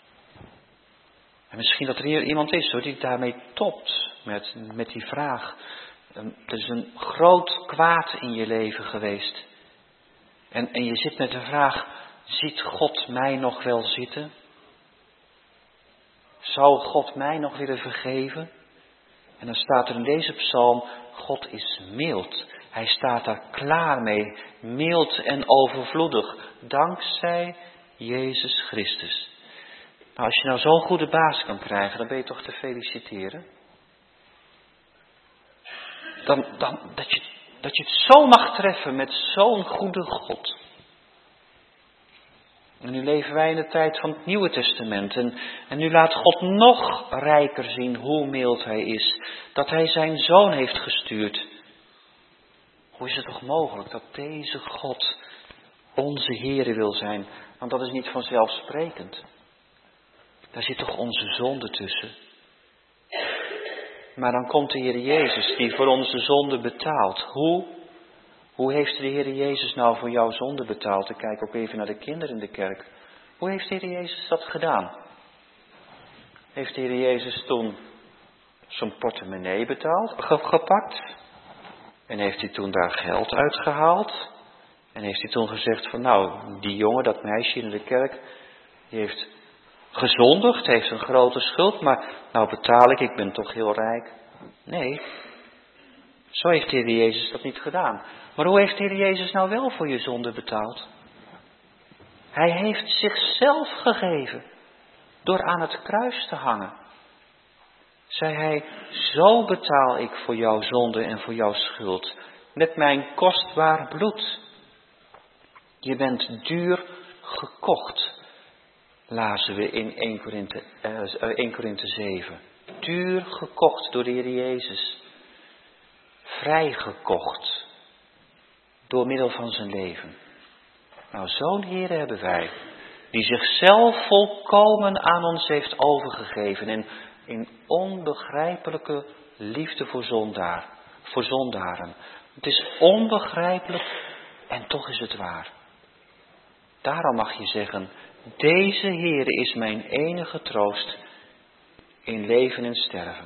En misschien dat er hier iemand is hoor, die daarmee topt met, met die vraag. Er is een groot kwaad in je leven geweest. En, en je zit met de vraag, ziet God mij nog wel zitten? Zou God mij nog willen vergeven? En dan staat er in deze psalm, God is mild. Hij staat daar klaar mee, mild en overvloedig, dankzij Jezus Christus. Nou, als je nou zo'n goede baas kan krijgen, dan ben je toch te feliciteren. Dan, dan, dat, je, dat je het zo mag treffen met zo'n goede God. En nu leven wij in de tijd van het Nieuwe Testament. En, en nu laat God nog rijker zien hoe mild hij is. Dat hij zijn zoon heeft gestuurd. Hoe is het toch mogelijk dat deze God onze Heere wil zijn? Want dat is niet vanzelfsprekend. Daar zit toch onze zonde tussen. Maar dan komt de Heer Jezus die voor onze zonde betaalt. Hoe? Hoe heeft de Heer Jezus nou voor jouw zonde betaald? Ik kijk ook even naar de kinderen in de kerk. Hoe heeft de Heer Jezus dat gedaan? Heeft de Heer Jezus toen zijn portemonnee betaald, gepakt? En heeft hij toen daar geld uitgehaald? En heeft hij toen gezegd van nou, die jongen, dat meisje in de kerk, die heeft gezondigd, heeft een grote schuld, maar nou betaal ik, ik ben toch heel rijk. Nee, zo heeft de Heer Jezus dat niet gedaan. Maar hoe heeft de Heer Jezus nou wel voor je zonde betaald? Hij heeft zichzelf gegeven door aan het kruis te hangen. Zei hij, zo betaal ik voor jouw zonde en voor jouw schuld. Met mijn kostbaar bloed. Je bent duur gekocht. Lazen we in Eerste Korinthe zeven. Duur gekocht door de Heer Jezus. Vrijgekocht. Door middel van zijn leven. Nou, zo'n Heer hebben wij. Die zichzelf volkomen aan ons heeft overgegeven. En in onbegrijpelijke liefde voor, zondaar, voor zondaren. Het is onbegrijpelijk en toch is het waar. Daarom mag je zeggen, deze Heer is mijn enige troost in leven en sterven.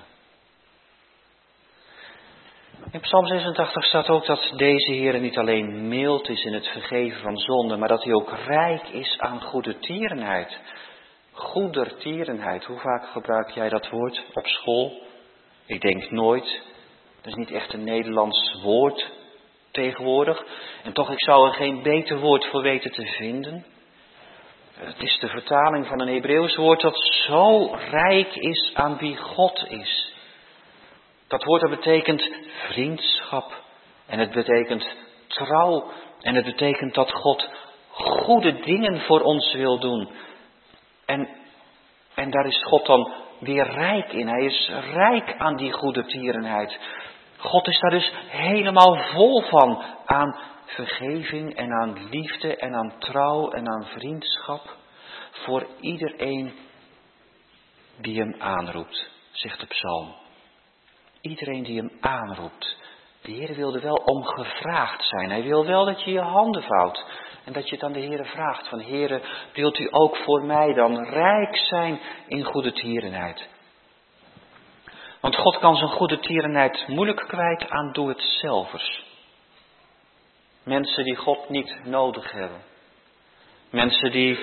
In Psalm zesentachtig staat ook dat deze Heer niet alleen mild is in het vergeven van zonde, maar dat hij ook rijk is aan goede tierenheid. Goedertierenheid, hoe vaak gebruik jij dat woord op school? Ik denk nooit. Dat is niet echt een Nederlands woord tegenwoordig. En toch, ik zou er geen beter woord voor weten te vinden. Het is de vertaling van een Hebreeuws woord dat zo rijk is aan wie God is. Dat woord dat betekent vriendschap. En het betekent trouw. En het betekent dat God goede dingen voor ons wil doen. En, en daar is God dan weer rijk in. Hij is rijk aan die goede tierenheid. God is daar dus helemaal vol van. Aan vergeving en aan liefde en aan trouw en aan vriendschap. Voor iedereen die hem aanroept, zegt de psalm. Iedereen die hem aanroept. De Heer wilde wel om gevraagd zijn. Hij wil wel dat je je handen vouwt. En dat je het aan de Heer vraagt. Van Heer, wilt u ook voor mij dan rijk zijn in goede tierenheid? Want God kan zijn goede tierenheid moeilijk kwijt aan doe-het-zelvers. Mensen die God niet nodig hebben. Mensen die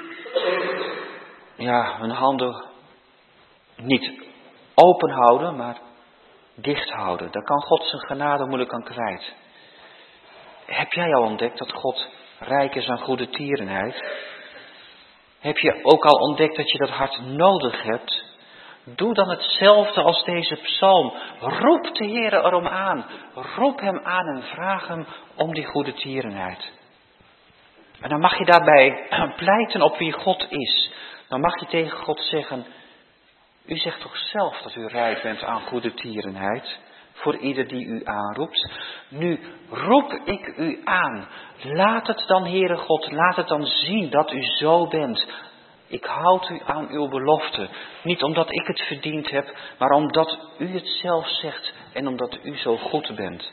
ja, hun handen niet open houden, maar dicht houden. Daar kan God zijn genade moeilijk aan kwijt. Heb jij al ontdekt dat God rijk is aan goede tierenheid? Heb je ook al ontdekt dat je dat hart nodig hebt? Doe dan hetzelfde als deze psalm. Roep de Heer erom aan. Roep hem aan en vraag hem om die goede tierenheid. En dan mag je daarbij pleiten op wie God is. Dan mag je tegen God zeggen: u zegt toch zelf dat u rijk bent aan goede tierenheid, voor ieder die u aanroept. Nu roep ik u aan. Laat het dan, Heere God, laat het dan zien dat u zo bent. Ik houd u aan uw belofte. Niet omdat ik het verdiend heb, maar omdat u het zelf zegt en omdat u zo goed bent.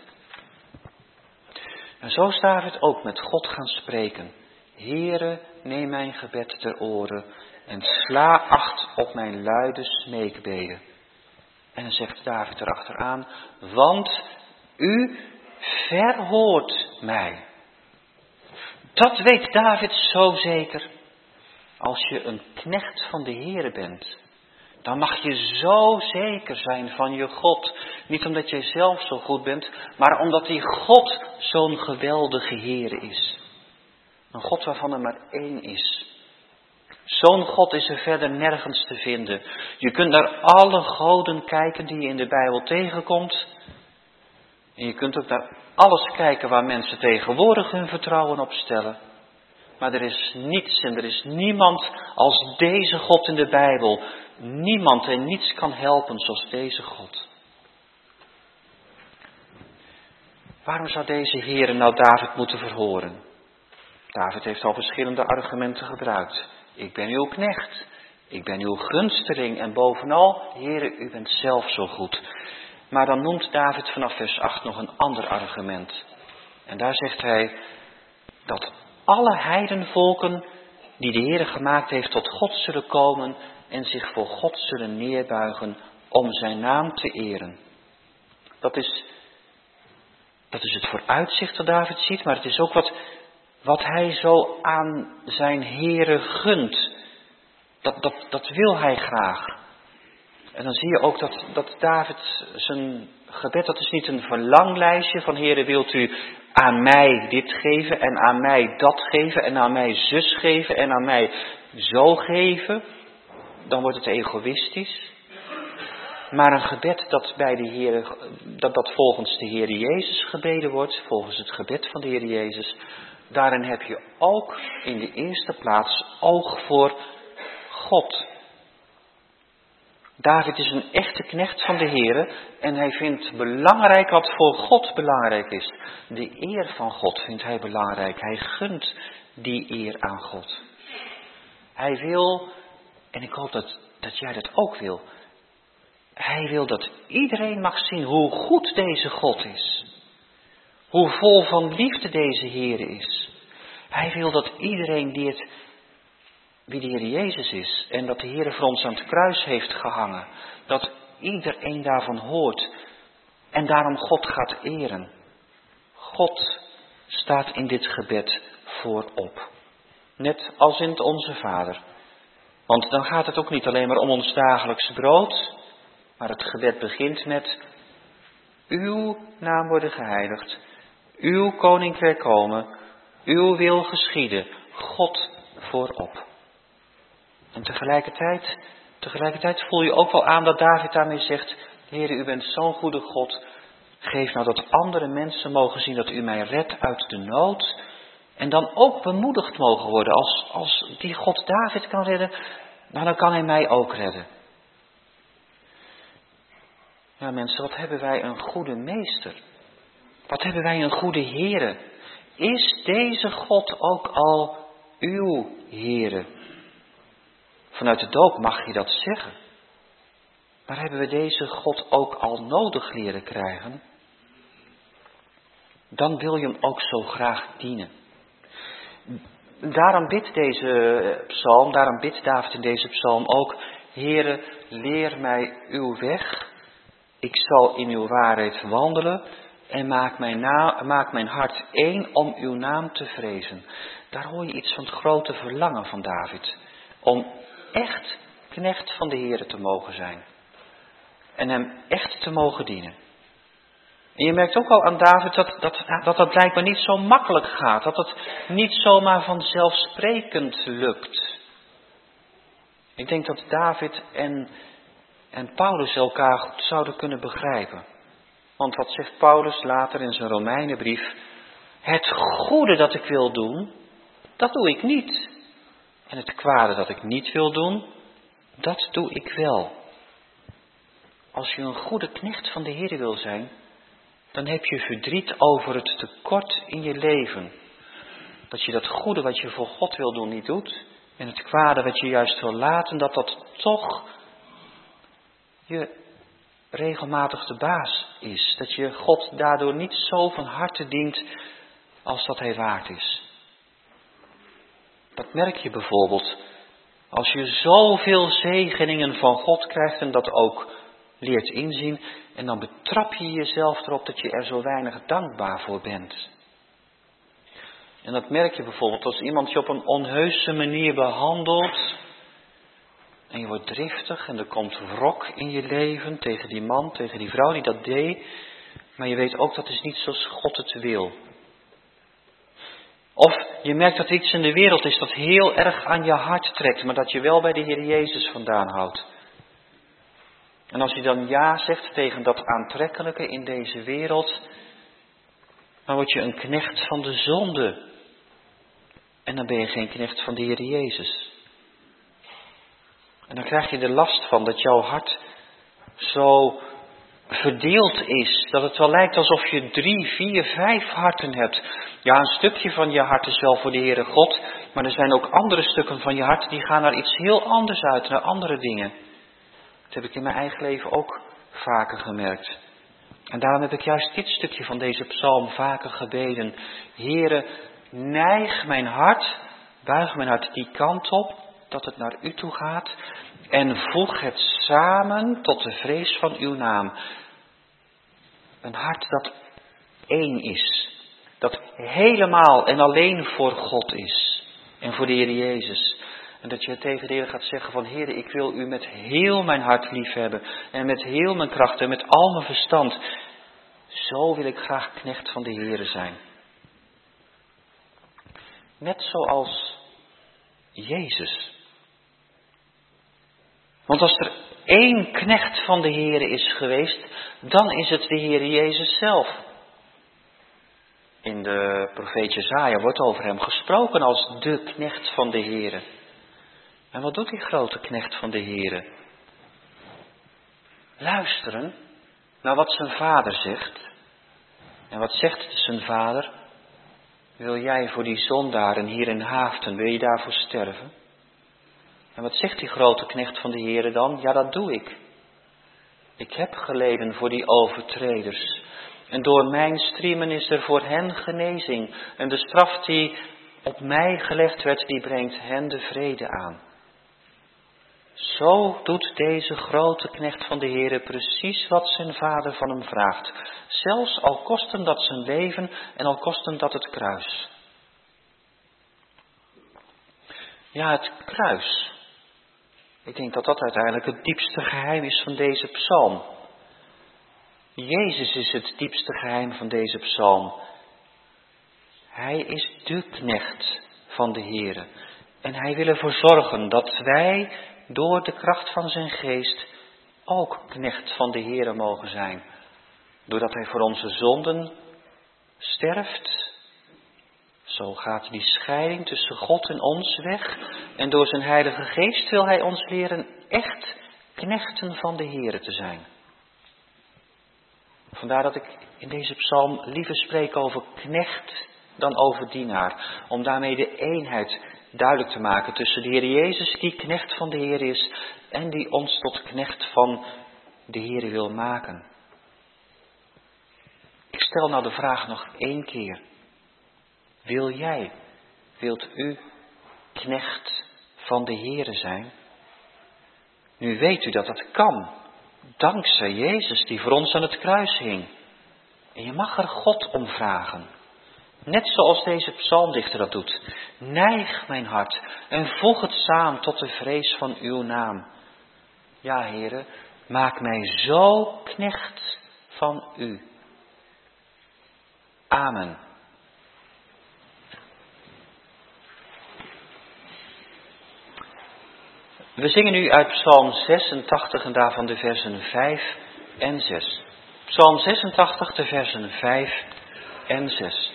En zo is David ook met God gaan spreken. Heere, neem mijn gebed ter oren en sla acht op mijn luide smeekbeden. En dan zegt David erachteraan: want u verhoort mij. Dat weet David zo zeker. Als je een knecht van de Heere bent, dan mag je zo zeker zijn van je God. Niet omdat jij zelf zo goed bent, maar omdat die God zo'n geweldige Heere is. Een God waarvan er maar één is. Zo'n God is er verder nergens te vinden. Je kunt naar alle goden kijken die je in de Bijbel tegenkomt. En je kunt ook naar alles kijken waar mensen tegenwoordig hun vertrouwen op stellen. Maar er is niets en er is niemand als deze God in de Bijbel. Niemand en niets kan helpen zoals deze God. Waarom zou deze Heere nou David moeten verhoren? David heeft al verschillende argumenten gebruikt. Ik ben uw knecht. Ik ben uw gunsteling. En bovenal, Heere, u bent zelf zo goed. Maar dan noemt David vanaf vers acht nog een ander argument. En daar zegt hij dat alle heidenvolken die de Heere gemaakt heeft tot God zullen komen en zich voor God zullen neerbuigen om zijn naam te eren. Dat is, dat is het vooruitzicht dat David ziet, maar het is ook wat, wat hij zo aan zijn Heere gunt. Dat, dat, dat wil hij graag. En dan zie je ook dat, dat David zijn gebed, dat is niet een verlanglijstje van Heere, wilt u aan mij dit geven en aan mij dat geven en aan mij zus geven en aan mij zo geven. Dan wordt het egoïstisch. Maar een gebed dat bij de Heere, dat, dat volgens de Heere Jezus gebeden wordt, volgens het gebed van de Heere Jezus, daarin heb je ook in de eerste plaats oog voor God. David is een echte knecht van de Heere en hij vindt belangrijk wat voor God belangrijk is. De eer van God vindt hij belangrijk. Hij gunt die eer aan God. Hij wil, en ik hoop dat, dat jij dat ook wil, hij wil dat iedereen mag zien hoe goed deze God is. Hoe vol van liefde deze Heere is. Hij wil dat iedereen die het wie de Heer Jezus is en dat de Heer voor ons aan het kruis heeft gehangen, dat iedereen daarvan hoort en daarom God gaat eren. God staat in dit gebed voorop. Net als in het Onze Vader. Want dan gaat het ook niet alleen maar om ons dagelijks brood, maar het gebed begint met: uw naam worden geheiligd, uw koninkrijk komen, uw wil geschieden, God voorop. En tegelijkertijd, tegelijkertijd voel je ook wel aan dat David daarmee zegt: Heere, u bent zo'n goede God. Geef nou dat andere mensen mogen zien dat u mij redt uit de nood. En dan ook bemoedigd mogen worden. Als, als die God David kan redden, nou, dan kan hij mij ook redden. Ja mensen, wat hebben wij een goede meester. Wat hebben wij een goede Heere. Is deze God ook al uw Heere? Vanuit de doop mag je dat zeggen. Maar hebben we deze God ook al nodig leren krijgen? Dan wil je hem ook zo graag dienen. Daarom bidt deze psalm, daarom bidt David in deze psalm ook: Heere, leer mij uw weg. Ik zal in uw waarheid wandelen en maak mijn, na, maak mijn hart één om uw naam te vrezen. Daar hoor je iets van het grote verlangen van David. Om echt knecht van de Heere te mogen zijn. En hem echt te mogen dienen. En je merkt ook al aan David dat dat, dat dat blijkbaar niet zo makkelijk gaat. Dat het niet zomaar vanzelfsprekend lukt. Ik denk dat David en, en Paulus elkaar goed zouden kunnen begrijpen. Want wat zegt Paulus later in zijn Romeinenbrief? Het goede dat ik wil doen, dat doe ik niet. En het kwade dat ik niet wil doen, dat doe ik wel. Als je een goede knecht van de Heer wil zijn, dan heb je verdriet over het tekort in je leven. Dat je dat goede wat je voor God wil doen niet doet. En het kwade wat je juist wil laten, dat dat toch je regelmatig de baas is. Dat je God daardoor niet zo van harte dient als dat hij waard is. Dat merk je bijvoorbeeld als je zoveel zegeningen van God krijgt en dat ook leert inzien. En dan betrap je jezelf erop dat je er zo weinig dankbaar voor bent. En dat merk je bijvoorbeeld als iemand je op een onheuse manier behandelt. En je wordt driftig en er komt wrok in je leven tegen die man, tegen die vrouw die dat deed. Maar je weet ook dat is niet zoals God het wil. Of je merkt dat er iets in de wereld is dat heel erg aan je hart trekt, maar dat je wel bij de Heer Jezus vandaan houdt. En als je dan ja zegt tegen dat aantrekkelijke in deze wereld, dan word je een knecht van de zonde. En dan ben je geen knecht van de Heer Jezus. En dan krijg je er last van dat jouw hart zo verdeeld is. Dat het wel lijkt alsof je drie, vier, vijf harten hebt. Ja, een stukje van je hart is wel voor de Heere God. Maar er zijn ook andere stukken van je hart die gaan naar iets heel anders uit. Naar andere dingen. Dat heb ik in mijn eigen leven ook vaker gemerkt. En daarom heb ik juist dit stukje van deze psalm vaker gebeden. Heere, neig mijn hart, buig mijn hart die kant op, dat het naar u toe gaat. En voeg het samen tot de vrees van uw naam. Een hart dat één is. Dat helemaal en alleen voor God is. En voor de Heer Jezus. En dat je tegen de Heer gaat zeggen van Heer, ik wil u met heel mijn hart lief hebben. En met heel mijn kracht en met al mijn verstand. Zo wil ik graag knecht van de Heer zijn. Net zoals Jezus. Want als er één knecht van de Heer is geweest, dan is het de Heer Jezus zelf. In de profeet Jesaja wordt over hem gesproken als de knecht van de Heer. En wat doet die grote knecht van de Heer? Luisteren naar wat zijn vader zegt. En wat zegt zijn vader? Wil jij voor die zondaren hier in Haaften, wil je daarvoor sterven? En wat zegt die grote knecht van de Heere dan? Ja, dat doe ik. Ik heb geleden voor die overtreders. En door mijn striemen is er voor hen genezing. En de straf die op mij gelegd werd, die brengt hen de vrede aan. Zo doet deze grote knecht van de Heere precies wat zijn vader van hem vraagt. Zelfs al kost hem dat zijn leven en al kost hem dat het kruis. Ja, het kruis. Ik denk dat dat uiteindelijk het diepste geheim is van deze psalm. Jezus is het diepste geheim van deze psalm. Hij is de knecht van de Heere. En hij wil ervoor zorgen dat wij door de kracht van zijn geest ook knecht van de Heere mogen zijn. Doordat hij voor onze zonden sterft, Zo gaat die scheiding tussen God en ons weg. En door zijn Heilige Geest wil hij ons leren echt knechten van de Heere te zijn. Vandaar dat ik in deze psalm liever spreek over knecht dan over dienaar. Om daarmee de eenheid duidelijk te maken tussen de Heer Jezus die knecht van de Heer is en die ons tot knecht van de Heer wil maken. Ik stel nou de vraag nog één keer. Wil jij, wilt u knecht van de Heere zijn? Nu weet u dat dat kan, dankzij Jezus die voor ons aan het kruis hing. En je mag er God om vragen. Net zoals deze psalmdichter dat doet. Neig mijn hart en voeg het samen tot de vrees van uw naam. Ja, Heere, maak mij zo knecht van u. Amen. We zingen nu uit Psalm zesentachtig en daarvan de versen vijf en zes. Psalm zesentachtig, de versen vijf en zes.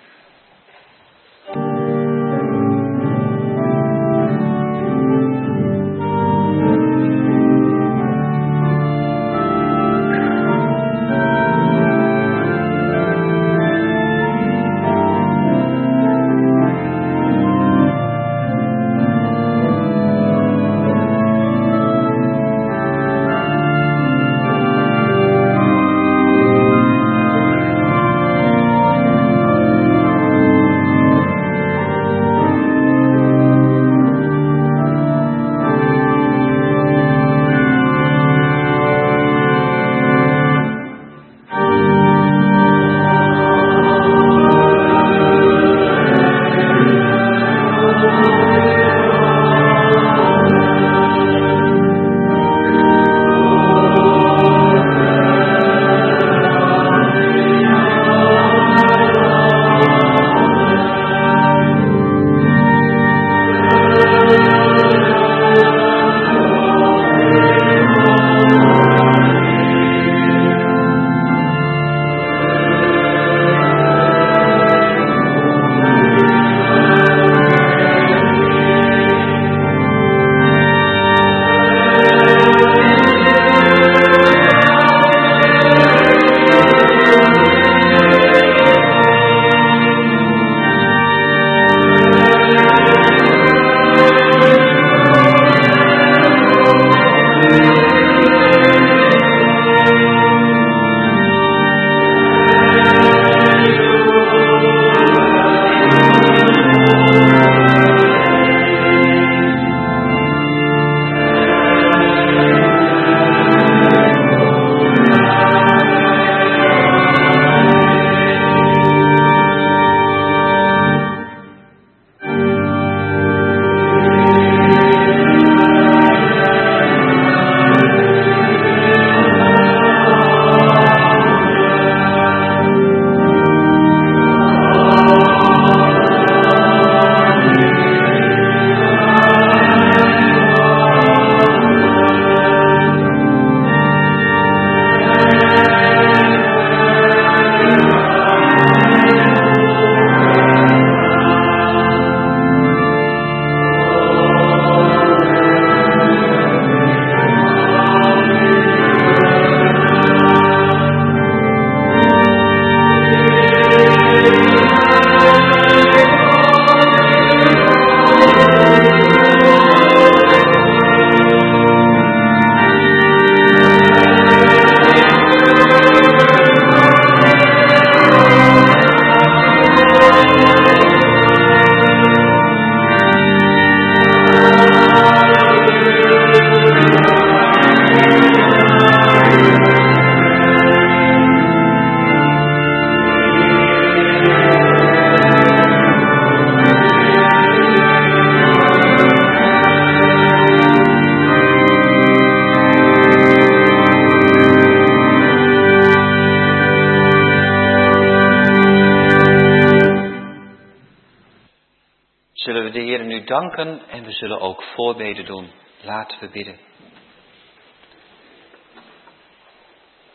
Zullen we de Heer nu danken en we zullen ook voorbeden doen. Laten we bidden.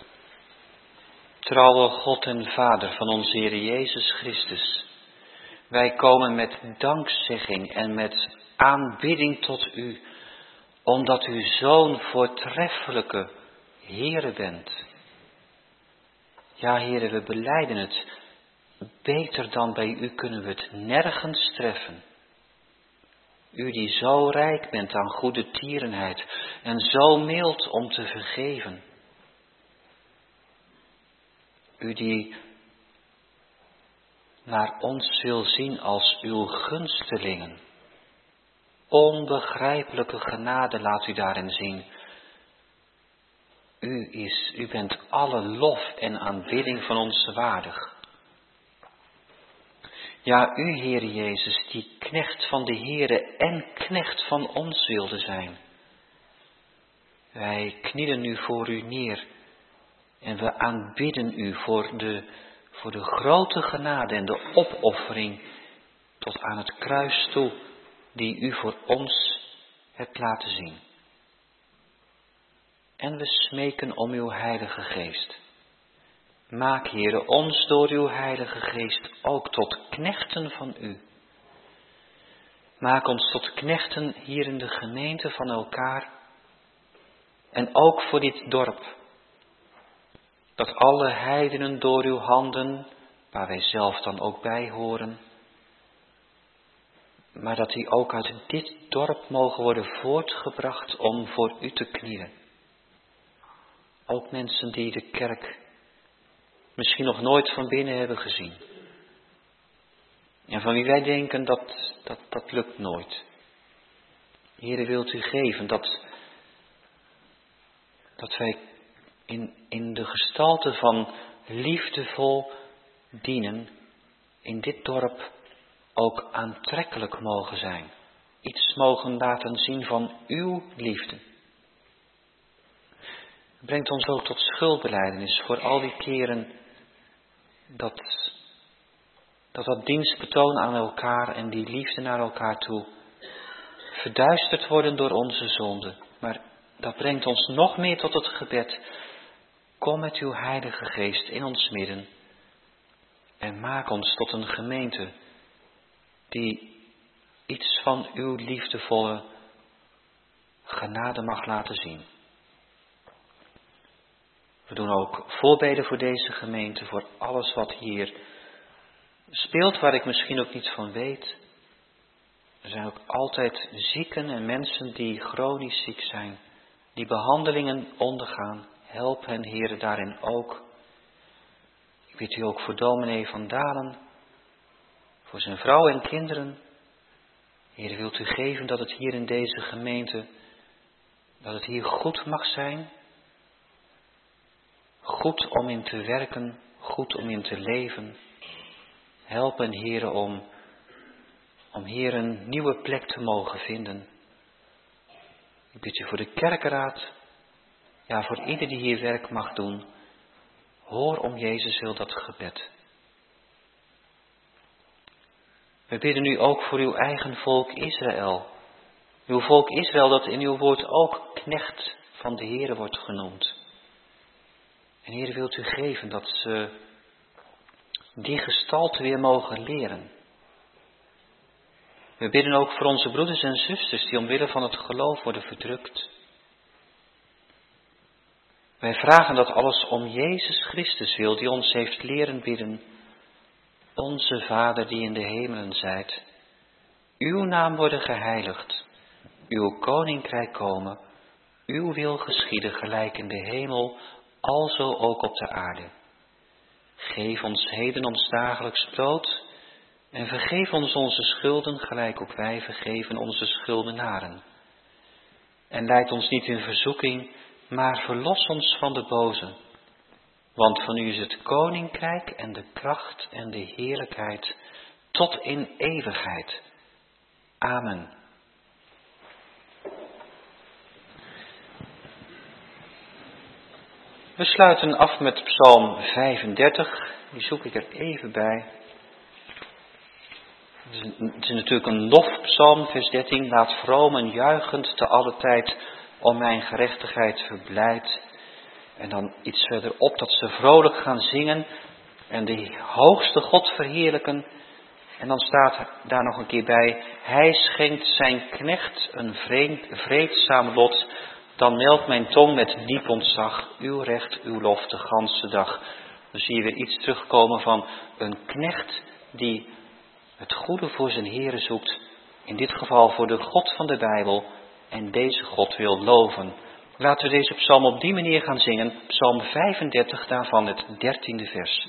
Trouwe God en Vader van onze Heer Jezus Christus, Wij komen met dankzegging en met aanbidding tot u, omdat u zo'n voortreffelijke Heere bent. Ja, Heere, we belijden het. Beter dan bij u kunnen we het nergens treffen. U die zo rijk bent aan goede tierenheid en zo mild om te vergeven. U die naar ons wil zien als uw gunstelingen. Onbegrijpelijke genade laat u daarin zien. U is, u bent alle lof en aanbidding van ons waardig. Ja, u, Heere Jezus, die knecht van de Heere en knecht van ons wilde zijn. Wij knielen nu voor u neer en we aanbidden u voor de, voor de grote genade en de opoffering tot aan het kruis toe die u voor ons hebt laten zien. En we smeken om uw Heilige Geest. Maak, Heere, ons door uw Heilige Geest ook tot knechten van u. Maak ons tot knechten hier in de gemeente van elkaar. En ook voor dit dorp. Dat alle heidenen door uw handen, waar wij zelf dan ook bij horen. Maar dat die ook uit dit dorp mogen worden voortgebracht om voor u te knielen. Ook mensen die de kerk misschien nog nooit van binnen hebben gezien. En van wie wij denken dat dat, dat lukt nooit. Heere, wilt u geven dat, dat wij in, in de gestalte van liefdevol dienen in dit dorp ook aantrekkelijk mogen zijn. Iets mogen laten zien van uw liefde. Brengt ons ook tot schuldbelijdenis voor al die keren dat dat, dat dienstbetoon aan elkaar en die liefde naar elkaar toe verduisterd worden door onze zonde. Maar dat brengt ons nog meer tot het gebed. Kom met uw Heilige Geest in ons midden en maak ons tot een gemeente die iets van uw liefdevolle genade mag laten zien. We doen ook voorbeden voor deze gemeente, voor alles wat hier speelt, waar ik misschien ook niets van weet. Er zijn ook altijd zieken en mensen die chronisch ziek zijn, die behandelingen ondergaan. Help hen, Heere, daarin ook. Ik bid u ook voor dominee Van Dalen, voor zijn vrouw en kinderen. Heere, wilt u geven dat het hier in deze gemeente, dat het hier goed mag zijn. Goed om in te werken, goed om in te leven. Help hen, Heere, om, om hier een nieuwe plek te mogen vinden. Ik bid u voor de kerkenraad, ja, voor ieder die hier werk mag doen. Hoor om Jezus wil dat gebed. We bidden u ook voor uw eigen volk Israël. Uw volk Israël dat in uw woord ook knecht van de Heere wordt genoemd. En Heer, wilt u geven dat ze die gestalte weer mogen leren. We bidden ook voor onze broeders en zusters die omwille van het geloof worden verdrukt. Wij vragen dat alles om Jezus Christus wil, die ons heeft leren bidden. Onze Vader die in de hemelen zijt, uw naam worden geheiligd, uw koninkrijk komen, uw wil geschieden gelijk in de hemel, alzo ook op de aarde. Geef ons heden ons dagelijks brood en vergeef ons onze schulden gelijk ook wij vergeven onze schuldenaren. En leid ons niet in verzoeking, maar verlos ons van de boze. Want van u is het koninkrijk en de kracht en de heerlijkheid tot in eeuwigheid. Amen. We sluiten af met Psalm vijfendertig. Die zoek ik er even bij. Het is natuurlijk een lofpsalm, vers dertien. Laat vromen juichend te alle tijd om mijn gerechtigheid verblijd. En dan iets verderop dat ze vrolijk gaan zingen en de hoogste God verheerlijken. En dan staat daar nog een keer bij, hij schenkt zijn knecht een vreemd, vreedzaam lot, dan meldt mijn tong met diep ontzag, uw recht, uw lof de ganse dag. Dan zie je weer iets terugkomen van een knecht die het goede voor zijn Here zoekt, in dit geval voor de God van de Bijbel, en deze God wil loven. Laten we deze psalm op die manier gaan zingen, psalm vijfendertig, daarvan het dertiende vers.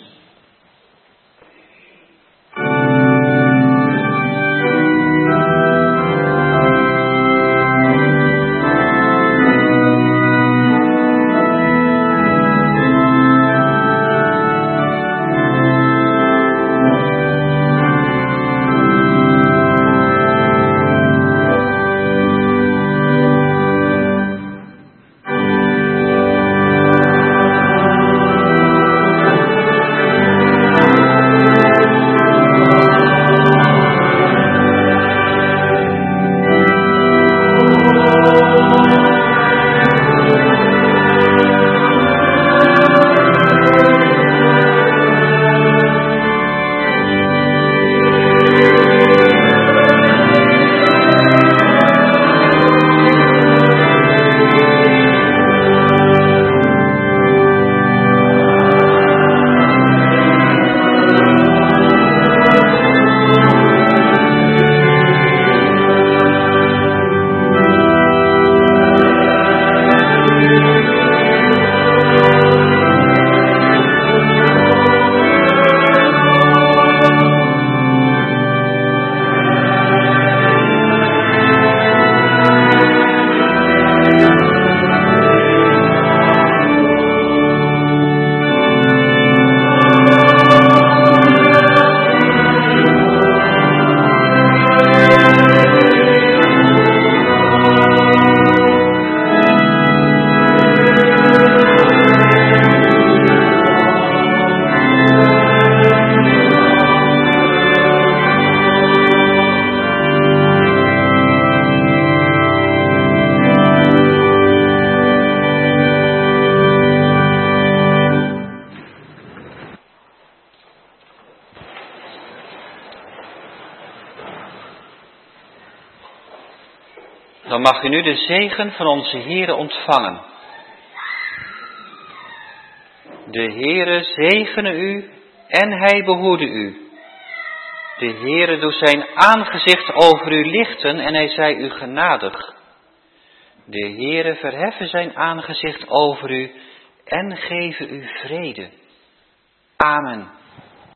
Dan mag u nu de zegen van onze Heere ontvangen. De Heere zegene u en hij behoede u. De Heere doet zijn aangezicht over u lichten en hij zij u genadig. De Heere verheffen zijn aangezicht over u en geven u vrede. Amen.